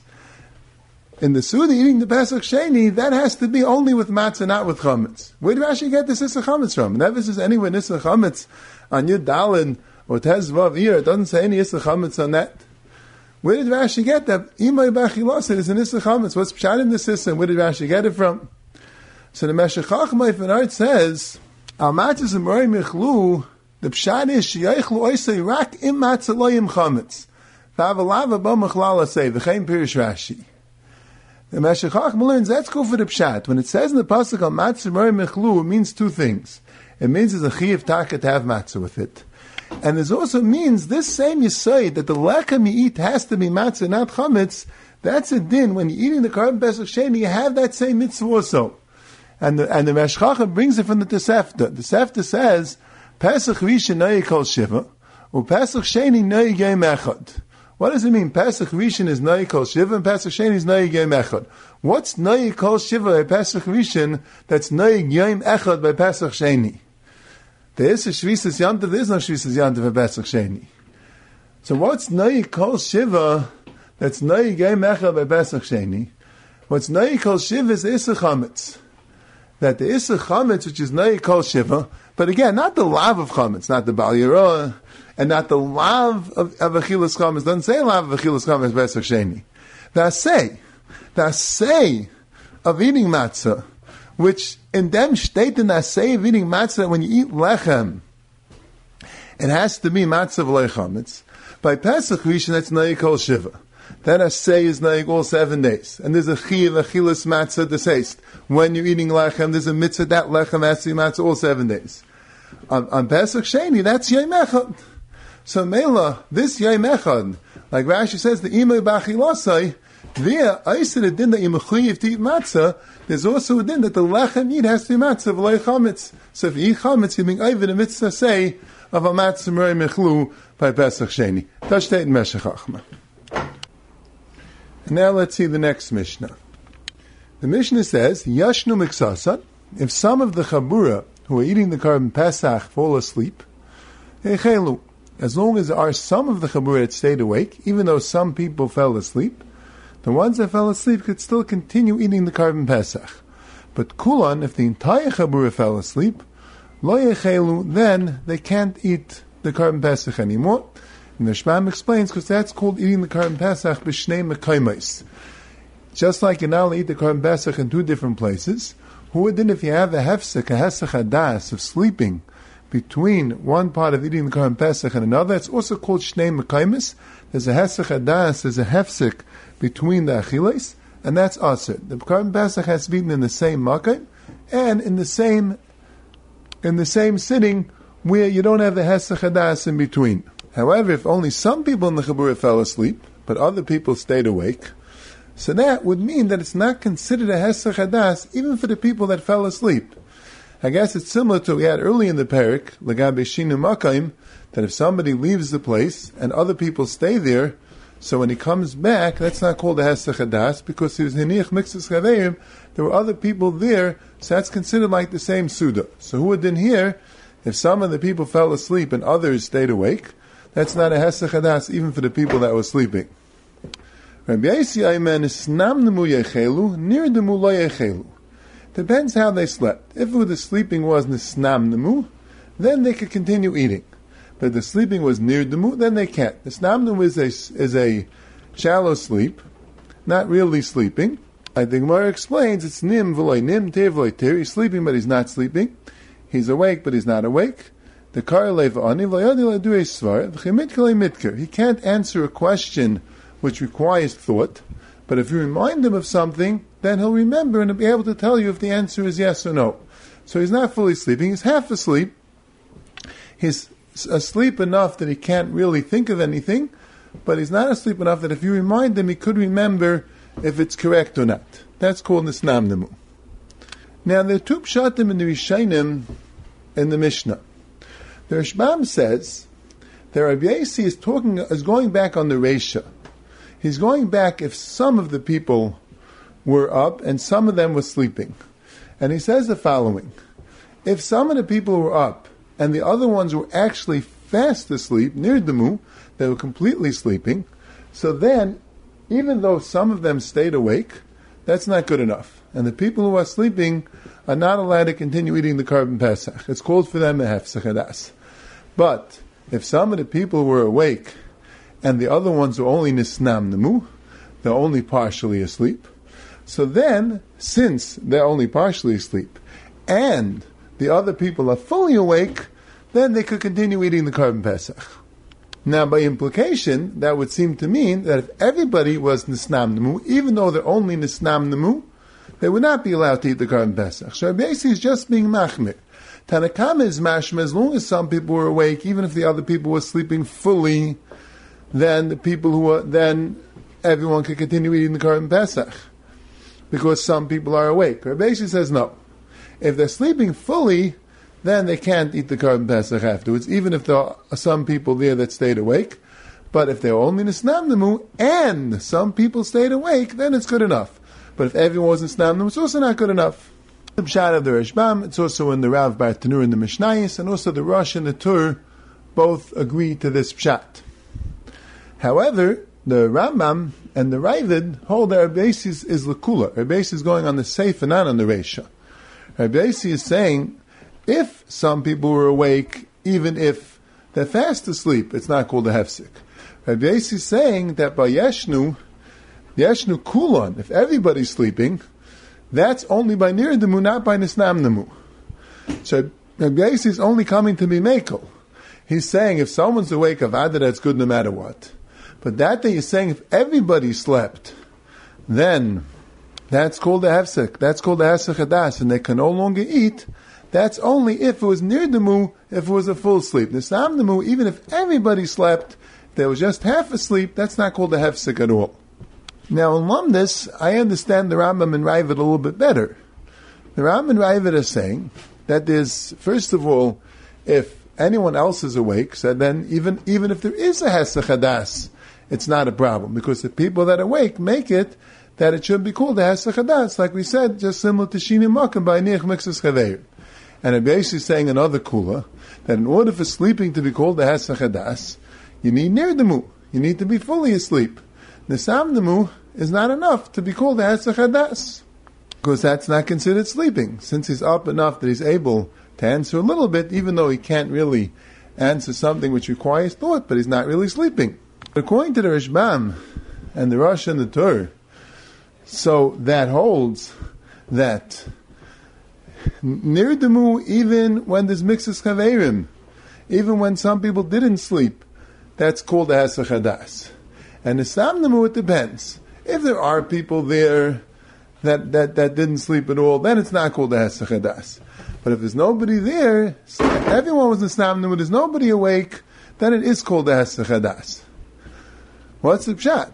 B: In the Suda, eating the Pesach Sheni, that has to be only with matzah, not with chametz. Where did Rashi get this issa chametz from? Never says anywhere issa chametz on Yud Dalin or Tez Vav Ir. It doesn't say any issa chametz on that. Where did Rashi get that? Imay Bachilos is an issa chametz. What's pshat in the system? Where did Rashi get it from? So the Meshech Chachmai Fenart says, Al matzah z'morei michlu, the pshat is sheyechlu oisei rak im matzah lo yim chametz. V'avalava bo mechlal asei, v'chein pirish Rashi. The Meshech Chachmai learns that's cool for the pshat. When it says in the pasuk Al matzah z'morei michlu, it means two things. It means there's a chiyuv taka to have matzah with it. And it also means this same yisod that the lechem you eat has to be matzah, not chametz. That's a din. When you're eating the Korban Pesach Sheni, you have that same mitzvah also. And the and the Meshchacha brings it from the Tosefta. The Tosefta says Pesach Rishon Noy Kol Shiva, U Pesach Sheni Noy Yom Echad. What does it mean? Pesach Rishon is Noy Kol Shiva, and Pesach Sheni is Noy Yom Echad. What's Noy Kol Shiva by Pesach Rishon that's Noy Yom Echad by Pesach Sheni? There is a Shvisas Yantav, there is no Shvisas Yantav for Pesach Sheni. So what's Noy Kol Shiva that's Noy Yom Echad by Pesach Sheni? What's Noy Kol Shiva is Issa Chametz. That the Issa Chametz, which is Noy Kol Shiva, but again, not the lav of Chametz, not the Bal Yeroah, and not the lav of, of Achilas Chametz, doesn't say lav of Achilas Chametz Pesach Sheni. The Asay, the Asay of eating matzah, which in them state in Asay of eating matzah, when you eat lechem, it has to be matzah v'lei chametz. By Pesach Rishon, that's Noy Kol Shiva. That Asay is Noy all seven days. And there's a Chiv, Achilas Matzah, Deseist. When you're eating lechem, there's a mitzvah, that lechem has to be matzah all seven days. On, on Pesach Sheni, that's Yom Echad. So Mela, this Yom Echad, like Rashi says, the Imay Bachilosai, via Aisa the din that you mechuyev to eat matzah, there's also a din that the lechem eat has to be matzah v'lei chametz. So if you eat chametz, you're being over the mitzvah say of a matzah merei mechlu by Pesach Sheni. That's state in Meshech Chachma. And now let's see the next Mishnah. The Mishnah says, Yashnu miksasan, if some of the Chabura who are eating the Korban Pesach fall asleep, echelu, as long as there are some of the Chabura that stayed awake, even though some people fell asleep, the ones that fell asleep could still continue eating the Korban Pesach. But Kulan, if the entire Chabura fell asleep, lo yechelu, then they can't eat the Korban Pesach anymore. And the Shmam explains, because that's called eating the Korban Pesach b'shnei mekaymis. Just like you're not allowed to eat the Korban Pesach in two different places, who would then, if you have a hefsek, a hesach hadas of sleeping between one part of eating the Korban Pesach and another, it's also called shnei mekaymis. There's a hesach hadas, there's a hefsek between the achiles, and that's asur. The Korban Pesach has to be eaten in the same makayim and in the same in the same sitting where you don't have the hesach hadas in between. However, if only some people in the Chabura fell asleep, but other people stayed awake, so that would mean that it's not considered a hesach hadas even for the people that fell asleep. I guess it's similar to what we had early in the parak, Lagabe Shinu Makayim, that if somebody leaves the place and other people stay there, so when he comes back, that's not called a Hesach Hadas, because he was Hiniach Mixus Chaveim, there were other people there, so that's considered like the same Suda. So who would then hear, if some of the people fell asleep and others stayed awake, that's not a Hesach Hadas even for the people that were sleeping. Rabbi Yossi Ayman is Snam Nemu Yechelu, Nir Nemu Lo Yechelu. Depends how they slept. If the sleeping was Nisnam Nemu, then they could continue eating. But if the sleeping was near Nemu, then they can't. Nisnam Nemu is a, is a shallow sleep, not really sleeping. I think Gemara explains it's Nim V'loi Nim, Tev V'loi Ter. He's sleeping but he's not sleeping. He's awake but he's not awake. The Kar Lev Ani V'layadi L'adu Esvar V'chemit Kalei Mitker. He can't answer a question which requires thought, but if you remind him of something, then he'll remember and he'll be able to tell you if the answer is yes or no. So he's not fully sleeping, he's half asleep. He's asleep enough that he can't really think of anything, but he's not asleep enough that if you remind him, he could remember if it's correct or not. That's called Nisnam Nemu. Now, there are two pshatim in the Rishayim in the Mishnah. The Rashbam says that Rabbi Yossi is talking, is going back on the Reisha. He's going back if some of the people were up and some of them were sleeping. And he says the following: if some of the people were up and the other ones were actually fast asleep, near Demu, they were completely sleeping, so then, even though some of them stayed awake, that's not good enough. And the people who are sleeping are not allowed to continue eating the Korban Pesach. It's called for them a Hesach Hadas. But if some of the people were awake and the other ones were only Nisnam Nemu, they're only partially asleep, so then, since they're only partially asleep, and the other people are fully awake, then they could continue eating the Korban Pesach. Now, by implication, that would seem to mean that if everybody was Nisnam Nemu, even though they're only Nisnam Nemu, they would not be allowed to eat the Korban Pesach. So Rabbi Yossi is just being machmir. Tanakama is mashmir, as long as some people were awake, even if the other people were sleeping fully, then the people who were, then everyone could continue eating the Korban Pesach, because some people are awake. Rabbi Yossi says no. If they're sleeping fully, then they can't eat the Korban Pesach afterwards, even if there are some people there that stayed awake. But if they're only Nisnam Nemu and some people stayed awake, then it's good enough. But if everyone was Nisnam Nemu, it's also not good enough. The Pshat of the Rashbam, it's also in the Rav Bar Tanur in the Mishnayos, and also the Rosh and the Tur both agree to this Pshat. However, the Rambam and the Ravid hold that Rabbi Yossi is, is L'kula. Rabbi Yossi is going on the Seif and not on the Reisha. Rabbi Yossi is saying, if some people were awake, even if they're fast asleep, it's not called a hefsek. Rabbi Yossi is saying that by Yeshnu, Yeshnu Kulon, if everybody's sleeping, that's only by Nir Demu, not by Nisnam Nemu. So Rabbi Yossi is only coming to be Mekel. He's saying if someone's awake, Avada, that's good no matter what. But that day he's saying if everybody slept, then that's called a hefsek. That's called a Hesach Hadas, and they can no longer eat. That's only if it was near Demu, if it was a full sleep. Nisnam Nemu, even if everybody slept, if they was just half asleep, that's not called a hefsek at all. Now in Lumdis, I understand the Rambam and Ravid a little bit better. The Rambam and Ravid are saying that there's, first of all, if anyone else is awake, so then even even if there is a Hesach Hadas, it's not a problem, because the people that are awake make it that it should be called a Hesach Hadas, like we said, just similar to Shini Makam by Niach Mixus Chaveir. And I'm basically saying another kula, that in order for sleeping to be called a Hesach Hadas, you need Nir Demu. You need to be fully asleep. Nisam Demu is not enough to be called a Hesach Hadas, because that's not considered sleeping, since he's up enough that he's able to answer a little bit, even though he can't really answer something which requires thought, but he's not really sleeping. According to the Rashbam and the Rosh and the Tur, so that holds that Nir Demu, even when there's mixes Chaverim, even when some people didn't sleep, that's called a Hesach Hadas. And the Nisam Demu, it depends. If there are people there that, that, that didn't sleep at all, then it's not called a Hesach Hadas. But if there's nobody there, everyone was Nisam Demu, there's nobody awake, then it is called a Hesach Hadas. What's the pshat?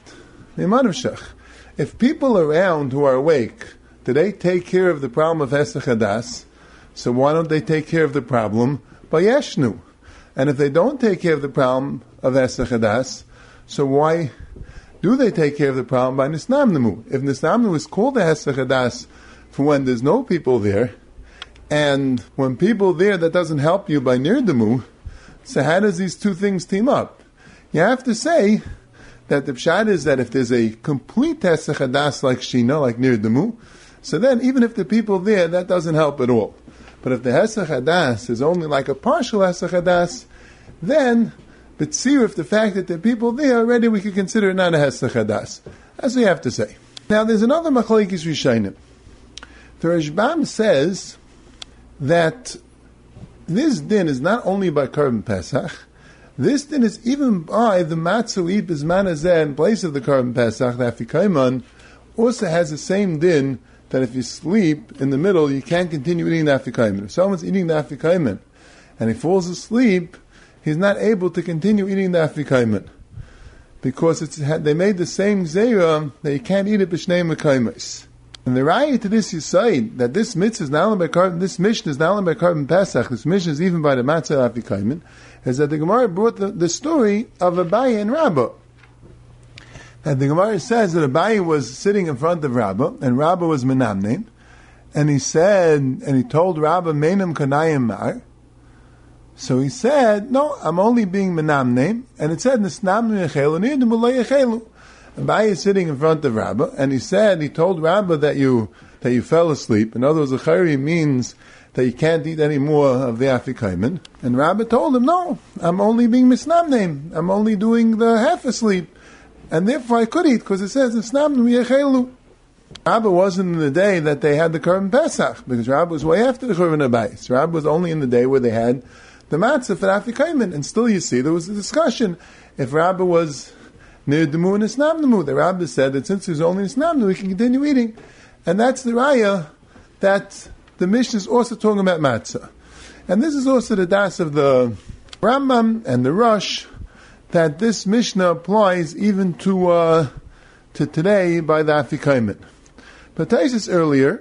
B: If people around who are awake, do they take care of the problem of Hesach Hadas? So why don't they take care of the problem by yeshnu? And if they don't take care of the problem of hesach hadas, so why do they take care of the problem by nisnamnemu? If nisnamnemu is called a hesach hadas for when there's no people there, and when people there that doesn't help you by nirdamu, so how does these two things team up? You have to say that the pshat is that if there's a complete hesach hadas like shina, like nirdamu, so then even if the people there, that doesn't help at all. But if the hesach hadas is only like a partial hesach hadas, then b'tzir, if the fact that the people there already, we could consider it not a hesach hadas. That's what you have to say. Now there's another machlokes rishonim. The Rashbam says that this din is not only by Korban Pesach, this din is even by the matzah we eat bisman hazeh in place of the Korban Pesach, the Afikaiman, also has the same din that if you sleep in the middle, you can't continue eating the Afikaiman. If someone's eating the Afikaiman and he falls asleep, he's not able to continue eating the Afikaiman because it's, they made the same zera that you can't eat it b'shnei mekaymes. And the raya to this Yisayid, that this mitzvah is not only by Korban, this mission is not only by Korban Pesach, this mission is even by the Matzah Afikaiman, is that the Gemara brought the, the story of Abaye and Rabbah. And the Gemara says that Abaye was sitting in front of Rabbah, and Rabbah was menamnein, and he said, and he told Rabbah, Meinam kanayim mar. So he said, no, I'm only being menamnein, and it said, Nisnamnu yechelu, nirdim ulay yechelu. Abaye is sitting in front of Rabbah, and he said, he told Rabbah that you that you fell asleep. In other words, Zechari means that you can't eat any more of the Afikaiman. And Rabbah told him, no, I'm only being misnamnein. I'm only doing the half asleep. And therefore I could eat, because it says, Nisnamnu yechelu. Rabbah wasn't in the day that they had the Korban Pesach, because Rabbah was way after the Korban Abayis. Rabbah was only in the day where they had the matzah for Afikaiman. And still you see, there was a discussion. If Rabbah was near the moon is namnamu. The Rabbi said that since there's only namnamu, we can continue eating. And that's the raya that the Mishnah is also talking about matzah. And this is also the das of the Rambam and the Rosh, that this Mishnah applies even to uh, to today by the Afikaiman. But Taisus earlier,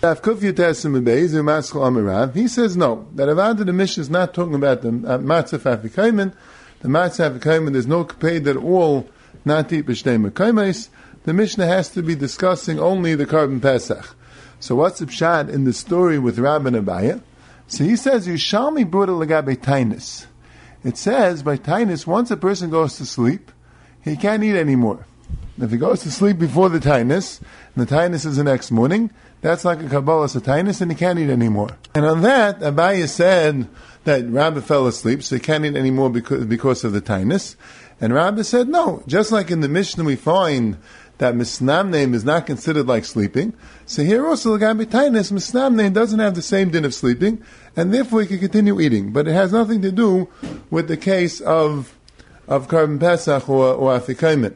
B: he says no, that Avad the Mishnah is not talking about the uh, matzah Afikaiman. The matzah Afikaiman, there's no kaped at all not to eat b'shnei mekaymes. The Mishnah has to be discussing only the Korban Pesach. So what's the pshat in the story with Rabbi and Abaye? So he says, Yishalmi brought a legabe tainus. It says, by tainus, once a person goes to sleep, he can't eat anymore. If he goes to sleep before the tainus, and the tainus is the next morning, that's like a Kabbalah tainus, and he can't eat anymore. And on that, Abaye said that Rabbi fell asleep, so he can't eat anymore because, because of the tainus. And Rabbi said, no, just like in the Mishnah we find that misnamnein is not considered like sleeping, so here also, l'gabe tainus, misnamnein doesn't have the same din of sleeping, and therefore he can continue eating. But it has nothing to do with the case of of Korban Pesach or, or Afikaiman.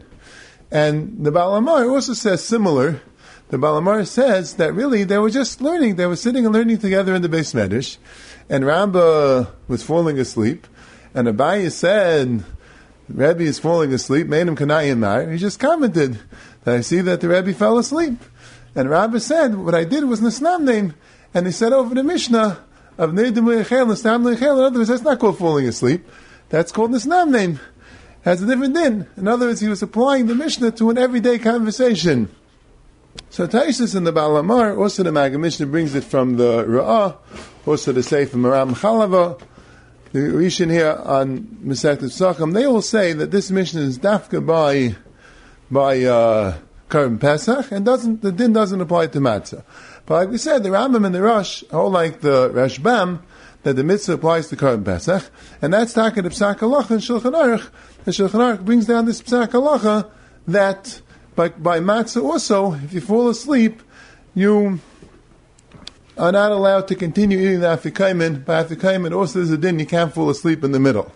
B: And the Baal Amar also says similar. The Baal Amar says that really they were just learning, they were sitting and learning together in the Beis Medrash, and Rabbi was falling asleep, and Abaye said, Rebbe is falling asleep, Meinam kanayim mar. He just commented that I see that the Rebbe fell asleep. And Rabbi said, what I did was Nisnamnein. And he said over the Mishnah of Nirdim Le'echel, Nisnam Le'echel. In other words, that's not called falling asleep. That's called Nisnamnein. Has a different din. In other words, he was applying the Mishnah to an everyday conversation. So Taisus in the Baal Amar, also the Maggid Mishnah brings it from the Ra'ah, also the Sefer Maram Chalava, the Rishon here on Masechet Pesachim, they all say that this Mishnah is dafka by by uh, Korban Pesach, and doesn't the din doesn't apply to matzah. But like we said, the Rambam and the Rosh hold like the Rashbam that the mitzvah applies to Korban Pesach, and that's taken the Psak Halacha and Shulchan Aruch. And Shulchan Aruch brings down this Psak Halacha that by by matzah also, if you fall asleep, you are not allowed to continue eating the Afikaiman. By Afikaiman also there's a din, you can't fall asleep in the middle.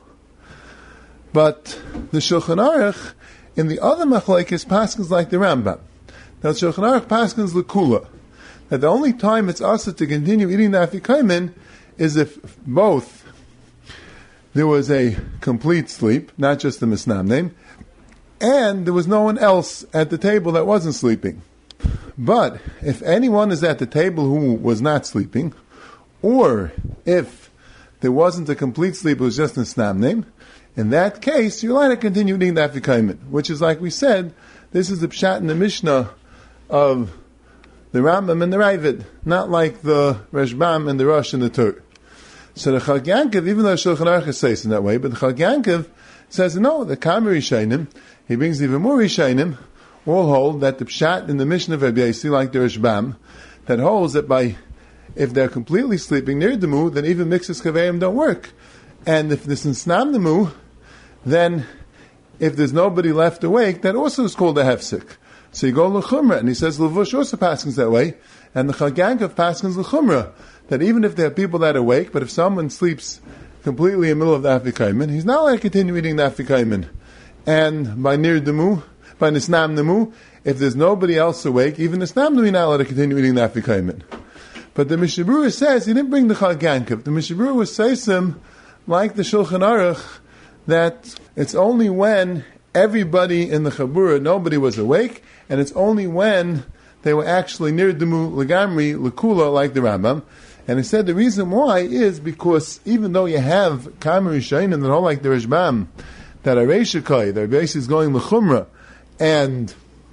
B: But the Shulchan Aruch, in the other machlokes, paskins like the Rambam. Now Shulchan Aruch paskins l'kula, that the only time it's also to continue eating the Afikaiman is if both there was a complete sleep, not just the misnamnein, and there was no one else at the table that wasn't sleeping. But if anyone is at the table who was not sleeping, or if there wasn't a complete sleep, it was just a snamnim, in that case, you're allowed to continue eating the afikomen, which is like we said, this is the pshat in the Mishnah of the Rambam and the Ravid, not like the Rashbam and the Rosh and the Tur. So the Chag Yankov, even though Shulchan Aruch says in that way, but the Chag Yankov says no, the Kamer Rishayim, he brings even more Rishayim, all hold that the pshat in the Mishnah of Rabbi Yossi, like the Rashbam, that holds that by, if they're completely sleeping near the mu, then even mixes kaveim don't work. And if this is snam the mu, then if there's nobody left awake, that also is called a hefsek. So you go l'chumra, and he says Levush also paskins that way, and the Chag Yankov paskins l'chumra, that even if there are people that are awake, but if someone sleeps completely in the middle of the afikomen, he's not allowed to continue eating the afikomen. And by near the mu, by nisnam nemu, if there's nobody else awake, even nisnam nemu, you're not allowed to continue eating the afikomen. But the Mishnah Berurah says he didn't bring the Chag Yankov. The Mishnah Berurah was saysim, like the Shulchan Aruch, that it's only when everybody in the Chabura, nobody was awake, and it's only when they were actually near Demu Lagamri, Lakula, like the Rambam. And he said the reason why is because even though you have Kamer Rishayim that hold like the Rashbam, that are Reishakai, their base is going L'chumra, and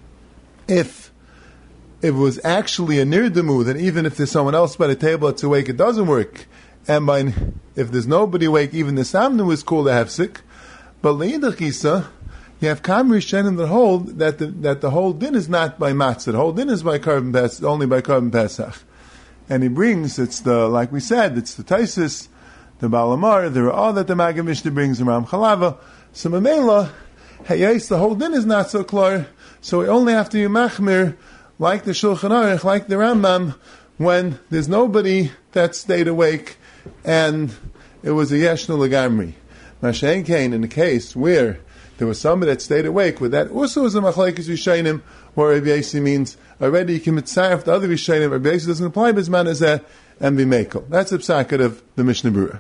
B: if it was actually a near Demu, then even if there's someone else by the table that's awake, it doesn't work. And by, if there's nobody awake, even the Samnu is called a hefsek. But Le'idach Isa, you have Kamer Rishayim that hold that the, that the whole din is not by matzah. The whole din is by Karban Pesach, only by Karban Pesach. And he brings, it's the, like we said, it's the Taisis, the Balamar, the Ra'ah that the Maggid Mishnah brings, the Ram Chalava. So Mamela, hey, yes, the whole din is not so clear. So we only have to be machmir, like the Shulchan Aruch, like the Rambam, when there's nobody that stayed awake, and it was a Yeshnu Lagamri. Mashen Kain, in the case where there was somebody that stayed awake, with that also is a Machlekes Rishayim, where Rabbi Yossi means already you can mitzaref the other Rishayim. Rabbi Yossi doesn't apply Bizman Azeh and Bimekel. That's the psakat of the Mishnah Berurah.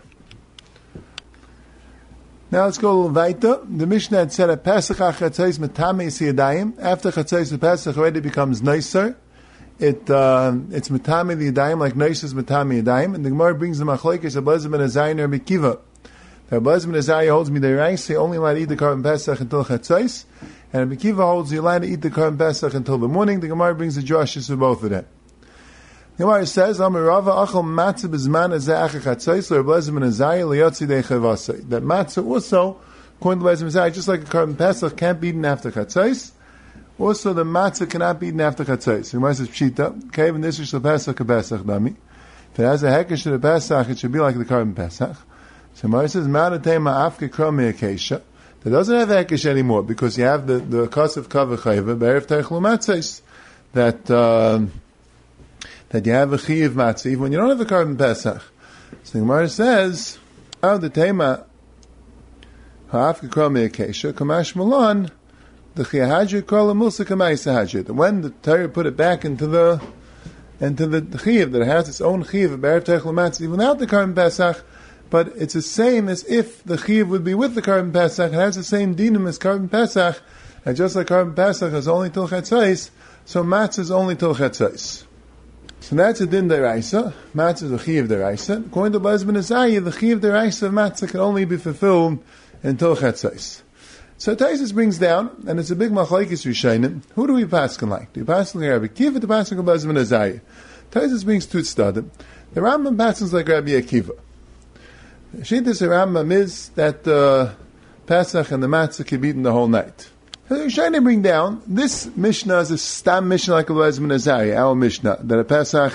B: Now let's go a little weiter. The Mishnah had said that Pesach HaChatzos Metame Yadayim. After Chatzos the Pesach already becomes nicer. It uh, it's Metame the Yadayim, like nicer is Metame Yadayim. And the Gemara brings the Machlekes of Elazar ben Azariah and Rabbi Kiva. The Elazar ben Azariah holds me the rice, they only allowed to eat the Karban Pesach until Chatzos. And Rabbi Kiva holds you're allowed to eat the Karban Pesach until the morning. The Gemara brings the drushes for both of them. The Gemara says, Amar Rava achal matzah b'zman azeh achar chatzos l'Reb Elazar ben Azariah liyotzi dei chavasei. That matzah also, according to Elazar ben Azariah, just like a Karban Pesach, can't be eaten after chatzos. Also, the matzah cannot be eaten after chatzos. The Gemara says, Pshita, Kevin this is the Pesach a Pesach dami. If it has a hekesh to the Pesach, it should be like the Karban Pesach. So the Gemara says, Ma'adatei ma'afke kram me'akesha. That doesn't have hekesh anymore because you have the the kas of kavah chayva be'erev teichlu matzos. That uh, that you have a chiyav matzah even when you don't have a Karban Pesach. So the Gemara says, "How the tema ha'afke kram me'akesha kamash malon the chiyahadjir kol amulsa kamaisahadjir." When the Torah put it back into the into the chiyav that it has its own chiyav be'erev teichlu matzah even without the Karban Pesach. But it's the same as if the Chiv would be with the Karban Pesach. It has the same dinam as Karban Pesach. And just like Karban Pesach is only till Chatzos, so Matzah is only till Chatzos. So that's a din deraisa. Matzah is a Chiv deraisa. According to Elazar ben Azariah, the Chiv deraisa of Matzah can only be fulfilled until Chatzos. So Taisus brings down, and it's a big machlekes Rishayim. Who do we paskin like? Do we paskin like Rabbi Akiva? Do we paskin like Elazar ben Azariah? Taisus brings two tzadim. The Rambam paskins like Rabbi Akiva. Shittas Rambam is that uh, Pesach and the matzah can be eaten the whole night. So you're trying to bring down, this Mishnah is a stam Mishnah like Elazar ben Azariah, our Mishnah, that a Pesach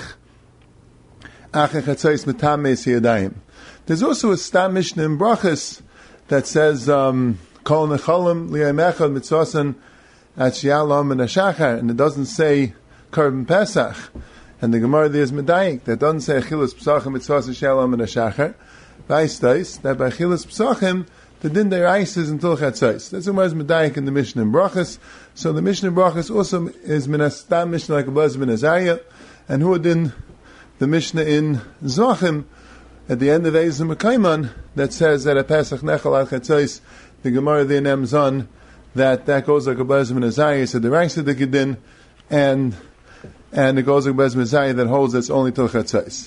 B: achar chatzos metame yadayim. There's also a stam Mishnah in Brachas that says um, kol nechalim liyayim echad mitzosan at shialam and ashachar, and it doesn't say Karban Pesach. And the Gemara there is medayik that doesn't say achilas pesachim mitzosan shialam and ashachar. Vaistais, that by Chilas Pesachim, the din derais is until Chatzos. That's what medayik in the Mishnah in Brachas. So the Mishnah in Brachas also is Minastam Mishnah like Elazar ben Azariah, and who din the Mishnah in Zochim at the end of Eizim Mekayman that says that a Pesach Nechal al Chatzos, the Gemara there names on that that goes like Elazar ben Azariah, so the Raisa the Gedin, and and it goes like Elazar ben Azariah that holds that's only till Chatzos.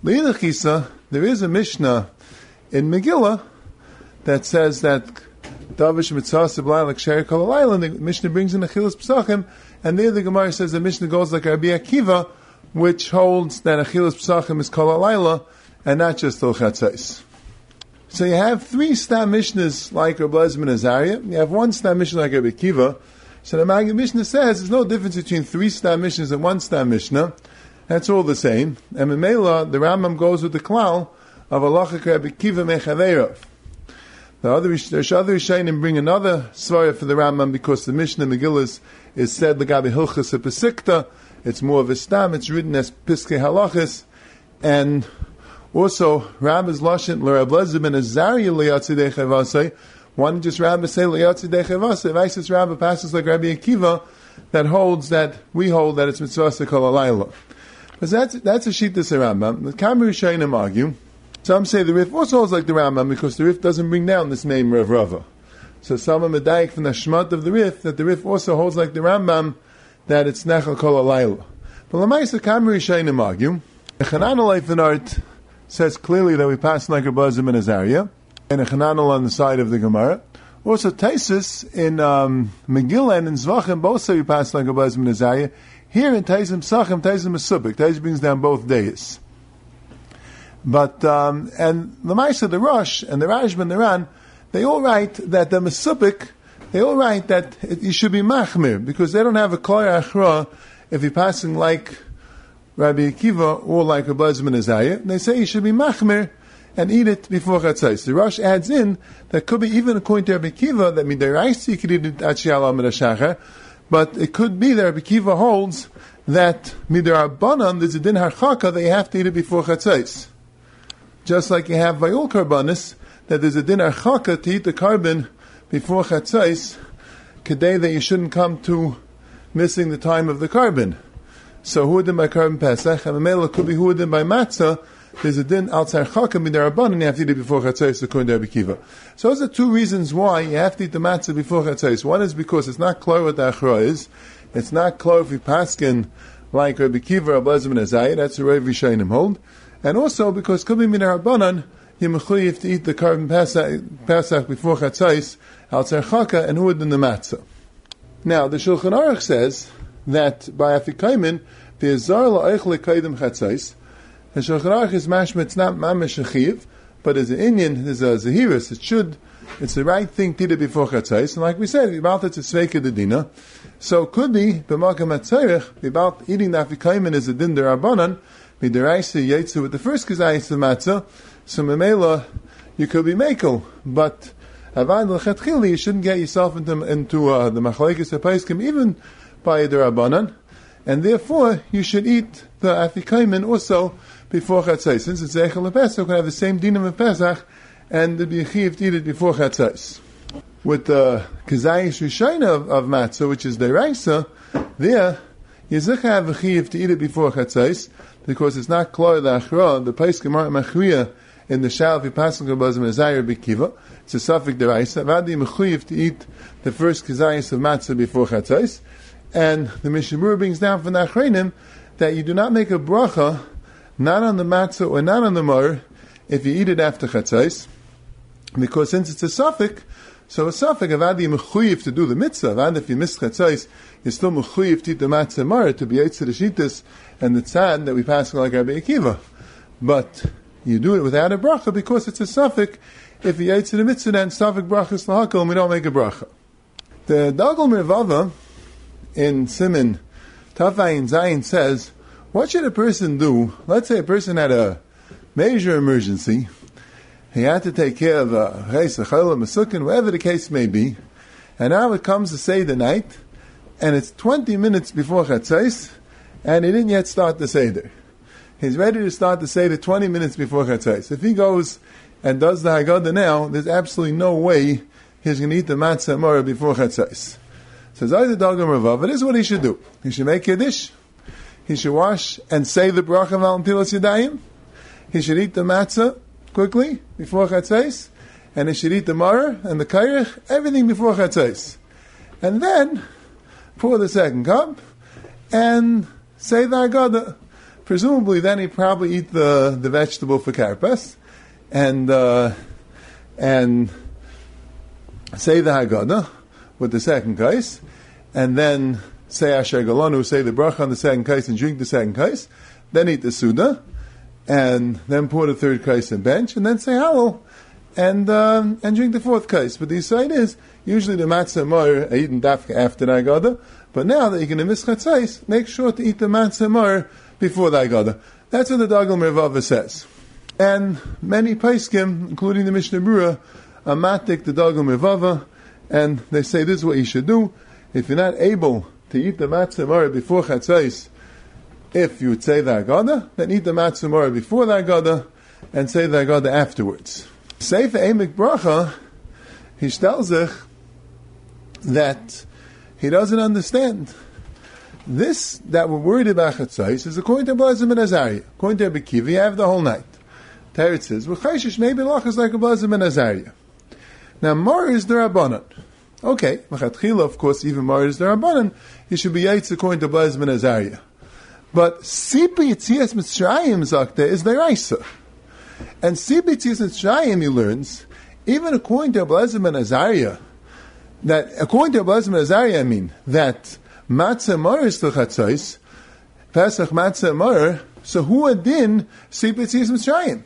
B: Leilachisa, there is a Mishnah in Megillah that says that Davish Mitzvah Sebla like Sher Kol Halayla, and the Mishnah brings in Achilas Pesachim, and there the Gemara says the Mishnah goes like Rabbi Akiva, which holds that Achilas Pesachim is Kol Halayla, and not just Til Chatzos. So you have three Stam Mishnahs like Rabbi Elazar ben Azariah, you have one Stam Mishnah like Rabbi Akiva. So the Maggid Mishnah says there's no difference between three Stam Mishnahs and one Stam Mishnah. That's all the same. And Memela, the Rambam goes with the klal of Halacha Rabbi Akiva Mechaveirav. The other there's other Rishonim bring another svara for the Rambam because the Mishnah Megillah is, is said L'gabi Hilchas Pesikta. It's more of a stam. It's written as Piskei Halachas, and also Rabbi's lashon l'Rab Elazar ben Azariah liyatzidei chavasei. One just Rabbi say liyatzidei chavasei. Vices Rabbi passes like Rabbi Akiva that holds that we hold that it's mitzvah kol halayla. But that's that's a shittas Rambam. The Kamei Rishonim argue. Some say the Rif also holds like the Rambam because the Rif doesn't bring down this name Rav Rava. So some are medayik from the Shmat of the Rif that the Rif also holds like the Rambam that it's nechal kol halayla. But l'maisa Kamei Rishonim argue. The Chananel Eifenart says clearly that we pass like Rabbi Elazar ben Azariah, and a Chananel on the side of the Gemara. Also Taisus in um, Megillah and in Zvachim both say we pass like Rabbi Elazar ben Azariah. Here in Taisim Sachim, Taisim is Subik. Taisim brings down both days. But, um, and the Maisa, the Rosh, and the Rashba and the Ran, they all write that the Mesupik, they all write that it, it should be Machmir, because they don't have a Kloy Achra if you're passing like Rabbi Akiva or like Rabbi Elazar ben Azariah. They say you should be Machmir and eat it before Chatzos. The Rosh adds in that could be even according to Rabbi Akiva that Midaraisi you could eat it at Shiala Midashachar, but it could be that Rabbi Akiva holds that Midarabanan, there's a din harchaka that you have to eat it before Chatzos. Just like you have Vayol Karbanis, that there's a din harchaka to eat the carbon before Chatzos, kedei that you shouldn't come to missing the time of the carbon. So huadin by carbon Pesach, and Mamela could be huadin by matzah. There's a din outside chaka midarabanan, and you have to eat it before chatzos according to Rabbi Akiva. So those are two reasons why you have to eat the matzah before chatzos. One is because it's not clear what the achra is. It's not clear if you paskin like Rabbi Akiva or Rabbi Elazar ben Azariah. That's the Rav Rishonim hold. And also because it could be midarabanan, you mechuyev to eat the carbon Pesach, Pesach before chatzos outside chaka and huadin the matzah. Now the Shulchan Aruch says that by Afikaimin, the Azar la'eich le'kaidem chatzos, the Shulchan Aruch is mashma, it's not mamish achiv, but as an Indian, there's a zahiris, it should, it's the right thing to eat it before chatzos, and like we said, about it's a sveika dedina, so could be, b'makam atzarech, about eating the Afikaimin is a din derabanan, midaraisa yetzu with the first kazayis of matzah, so memela, you could be mekel, but avad l'chatchili, you shouldn't get yourself into, into uh, the machlekes hapaiskim, even by a derabanan, and therefore you should eat the afikaimin also before chatzos. Since it's eichel Pesach, you can have the same dinam of Pesach, and the bichiv to eat it before chatzos. With the kazayis rishayna of, of matzah, which is deraisa, there you have a chiv to eat it before chatzos because it's not klor the achra. The paiskim aren't machriya in the shal if you pass on Rabbi Elazar ben Azariah b'kiva. It's a suffix deraisa. Vadi mechuyev to eat the first kazayis of matzah before chatzos. And the Mishnah brings down from the Achreinim that you do not make a bracha, not on the matzah or not on the mar, if you eat it after chatzos, because since it's a suffix, so a suffix avadi mechuyev to do the mitzvah, and if you miss chatzos, you're still mechuyev to eat the matzah mar to be eitz the shittas and the tzad that we pass like Rabbi Akiva, but you do it without a bracha because it's a suffix. If you eitz the mitzvah, then suffix brachas lahakol, and we don't make a bracha. The Dagol Mervava in Siman Tafayin Zayin says, what should a person do? Let's say a person had a major emergency. He had to take care of a reis, a chayla, masukin, whatever the case may be. And now it comes to say the night, and it's twenty minutes before chatzos, and he didn't yet start the seder. He's ready to start the seder twenty minutes before chatzos. If he goes and does the Haggadah now, there's absolutely no way he's going to eat the matzah mora before chatzos. So Zayda Dagam Ravav, it is what he should do. He should make Kiddush. He should wash and say the bracha of Al Pilas Yadayim. He should eat the matzah quickly before chatzos, and he should eat the maror and the kairich, everything before chatzos. And then pour the second cup and say the Haggadah. presumably then he probably eat the, the vegetable for karpas, and uh, and say the Haggadah with the second kais, and then say Asher Galanu, say the bracha on the second kais, and drink the second kais, then eat the Suda, and then pour the third kais and bench, and then say Hallel, and um, and drink the fourth kais. But the side is, usually the matzah mar are eaten dafka after the Haggadah, but now that you're going to miss chatzais, make sure to eat the matzah mar before the Haggadah. That's what the Dagel Mervava says. And many Paiskim, including the Mishnah Berurah, are matik the Dagel Mervava, and they say this is what you should do. If you're not able to eat the matzah mar before chatzais, if you would say the Haggadah, then eat the matzah mar before the Haggadah, and say the Haggadah afterwards. Sefer Emek Bracha, he tells sich that he doesn't understand. This that we're worried about chatzais is according to Blazim and Azariah. According to Rebbe Kiva, you have the whole night. Teretz says, "V'chayshish maybe lach is like a Blazim and Azariah." Now, Mar is the Rabbanan. Okay, Machatchila, of course, even Mar is the Rabbanan. He should be yaitz according to Blazim and Azariah. But Sipa Yitzias Mitzrayim Zakta is the Raisa, and Sipa Yitzias Mitzrayim he learns even according to Blazim and Azariah. That according to Blazim and Azariah, I mean that Matzah Mar is the Chatzais, Pesach Matzah Mar, so who adin Sipa Yitzias Mitzrayim?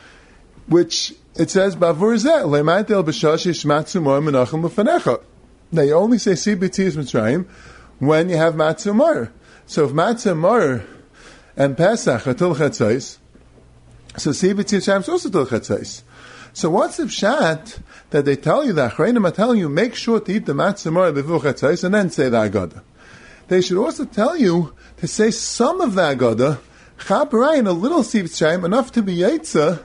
B: Which it says, Bavur Zeh, Leimatel B'Shashish Matzah Mar Menachem L'Fanecha. Now you only say Sipa Yitzias Mitzrayim when you have Matzah Mar. So if Matzah Mar and Pesach are Til Chatzais, so Sipa Yitzias Mitzrayim is also Til Chatzais. So what's the pshat that they tell you, the Achreinim are telling you, make sure to eat the Matzah Mar before Chatzais and then say the Haggadah. They should also tell you to say some of the Haggadah, Chaparai, and a little Sipa Yitzias Mitzrayim, enough to be Yetza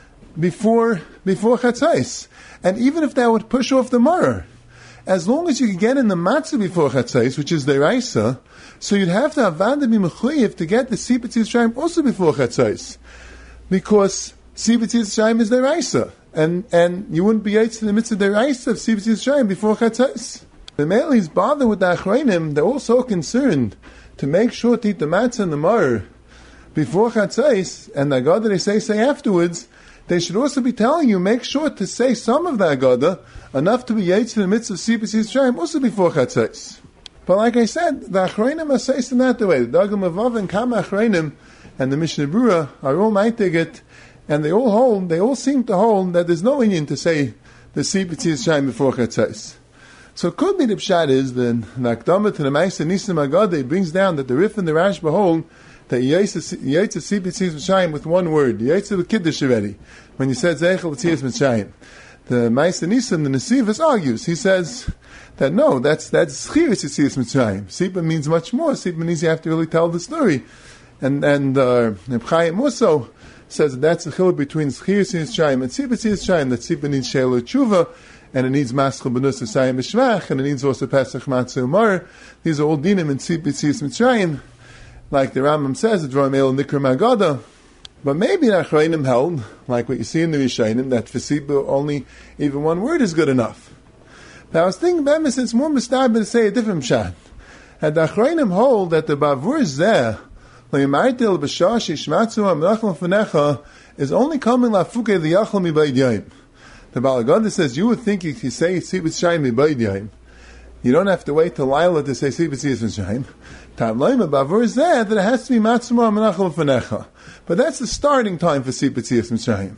B: before, before Chatzais. And even if that would push off the Mar, as long as you can get in the Matzah before Chatzais, which is the Raisa, so you'd have to have Vanda be Mechuyev to get the Sipa Yitzias Mitzrayim also before Chatzais. Because Sipa Yitzias Mitzrayim is the Raisa. And, and you wouldn't be Yaitz in the midst of the Raisa of Sipa Yitzias Mitzrayim before Chatzais. The Mele's bother with the Achreinim, they're all so concerned to make sure to eat the Matzah and the Mar before Chatzais, and the Haggadah they say, say afterwards. They should also be telling you, make sure to say some of the Haggadah, enough to be Yaitz in the midst of Sipa Yitzias Mitzrayim, also before Chatzais. But like I said, the Achreinim are saying that the way. The Dagel Mervava and Kama Achreinim and the Mishnah Berurah are all maitigit, and they all hold, they all seem to hold that there's no Indian to say the Sipa Yitzias Mitzrayim before Chatzais. So it could be the pshat is that the Akdama to the Ma'aseh Nisim Haggadah brings down that the Rif and the Rash behold that Yaitz Sipa Yitzias Mitzrayim with one word, Yaitz the Kiddush already, when you said Zeichel Yitzias Mitzrayim. The Ma'aseh Nisim, the Nesivus, argues. He says that no, that's that's Schiris Yitzias Mitzrayim. Sipa means much more. Sipa means you have to really tell the story. And and uh, Chaim also says that that's the chiluk between Schiris Mitzrayim and Sipa Yitzias Mitzrayim. That Sipa needs Sheila Tshuva, and it needs Maschel Benus Asayim B'Shvach, and it needs also Pesach Matzah Mar. These are all dinim in Sipa Yitzias Mitzrayim, like the Rambam says, the Dvarim El Nikra Magada. But maybe the Achreinim held, like what you see in the Rishayim, that for Sipa only even one word is good enough. Now I was thinking about it, it's more mistabed to say a different pshat. And the Achreinim hold that the Bavur Zeh, Leimartil B'Shash Shmatzu HaMelachim L'Fanecha, is only coming Lafuke L'Yachal Mibayid Yayim. The Baal HaGadah says, you would think if you say Sipa Yitzias Mibayid Yayim, you don't have to wait till Laila to say Sipa Yitzias Mitzrayim. Tam Leima Bavur is there that it has to be Matzuma Menachel L'Fanecha. But that's the starting time for Sipa Yitzias Mitzrayim.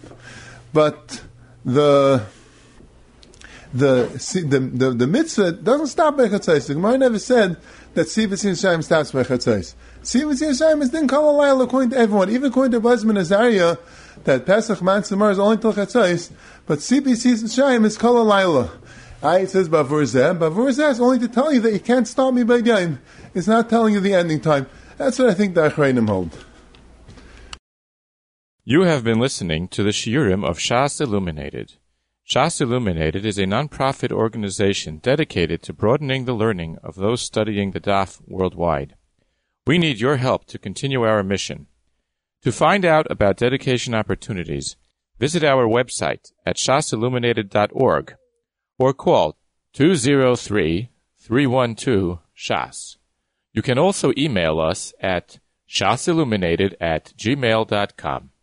B: But the the the the, the mitzvah doesn't stop by Chatzais. The Gemara never said that Sipa Yitzias Mitzrayim stops by Chatzais. Sipa Yitzias Mitzrayim is then Kol Halayla according to everyone, even according to Blazim and Azariah, that Pesach Matzah Mar is only till Chatzais, but Sipa Yitzias Mitzrayim is Kol Halayla. I it says Bavur Zeh. Bavur Zeh is only to tell you that you can't stop me by Yayim. It's not telling you the ending time. That's what I think the Achreinim hold.
A: You have been listening to the Shiurim of Shas Illuminated. Shas Illuminated is a non-profit organization dedicated to broadening the learning of those studying the Daf worldwide. We need your help to continue our mission. To find out about dedication opportunities, visit our website at shas illuminated dot org or call two zero three, three one two, S H A S. You can also email us at shasilluminated at gmail dot com.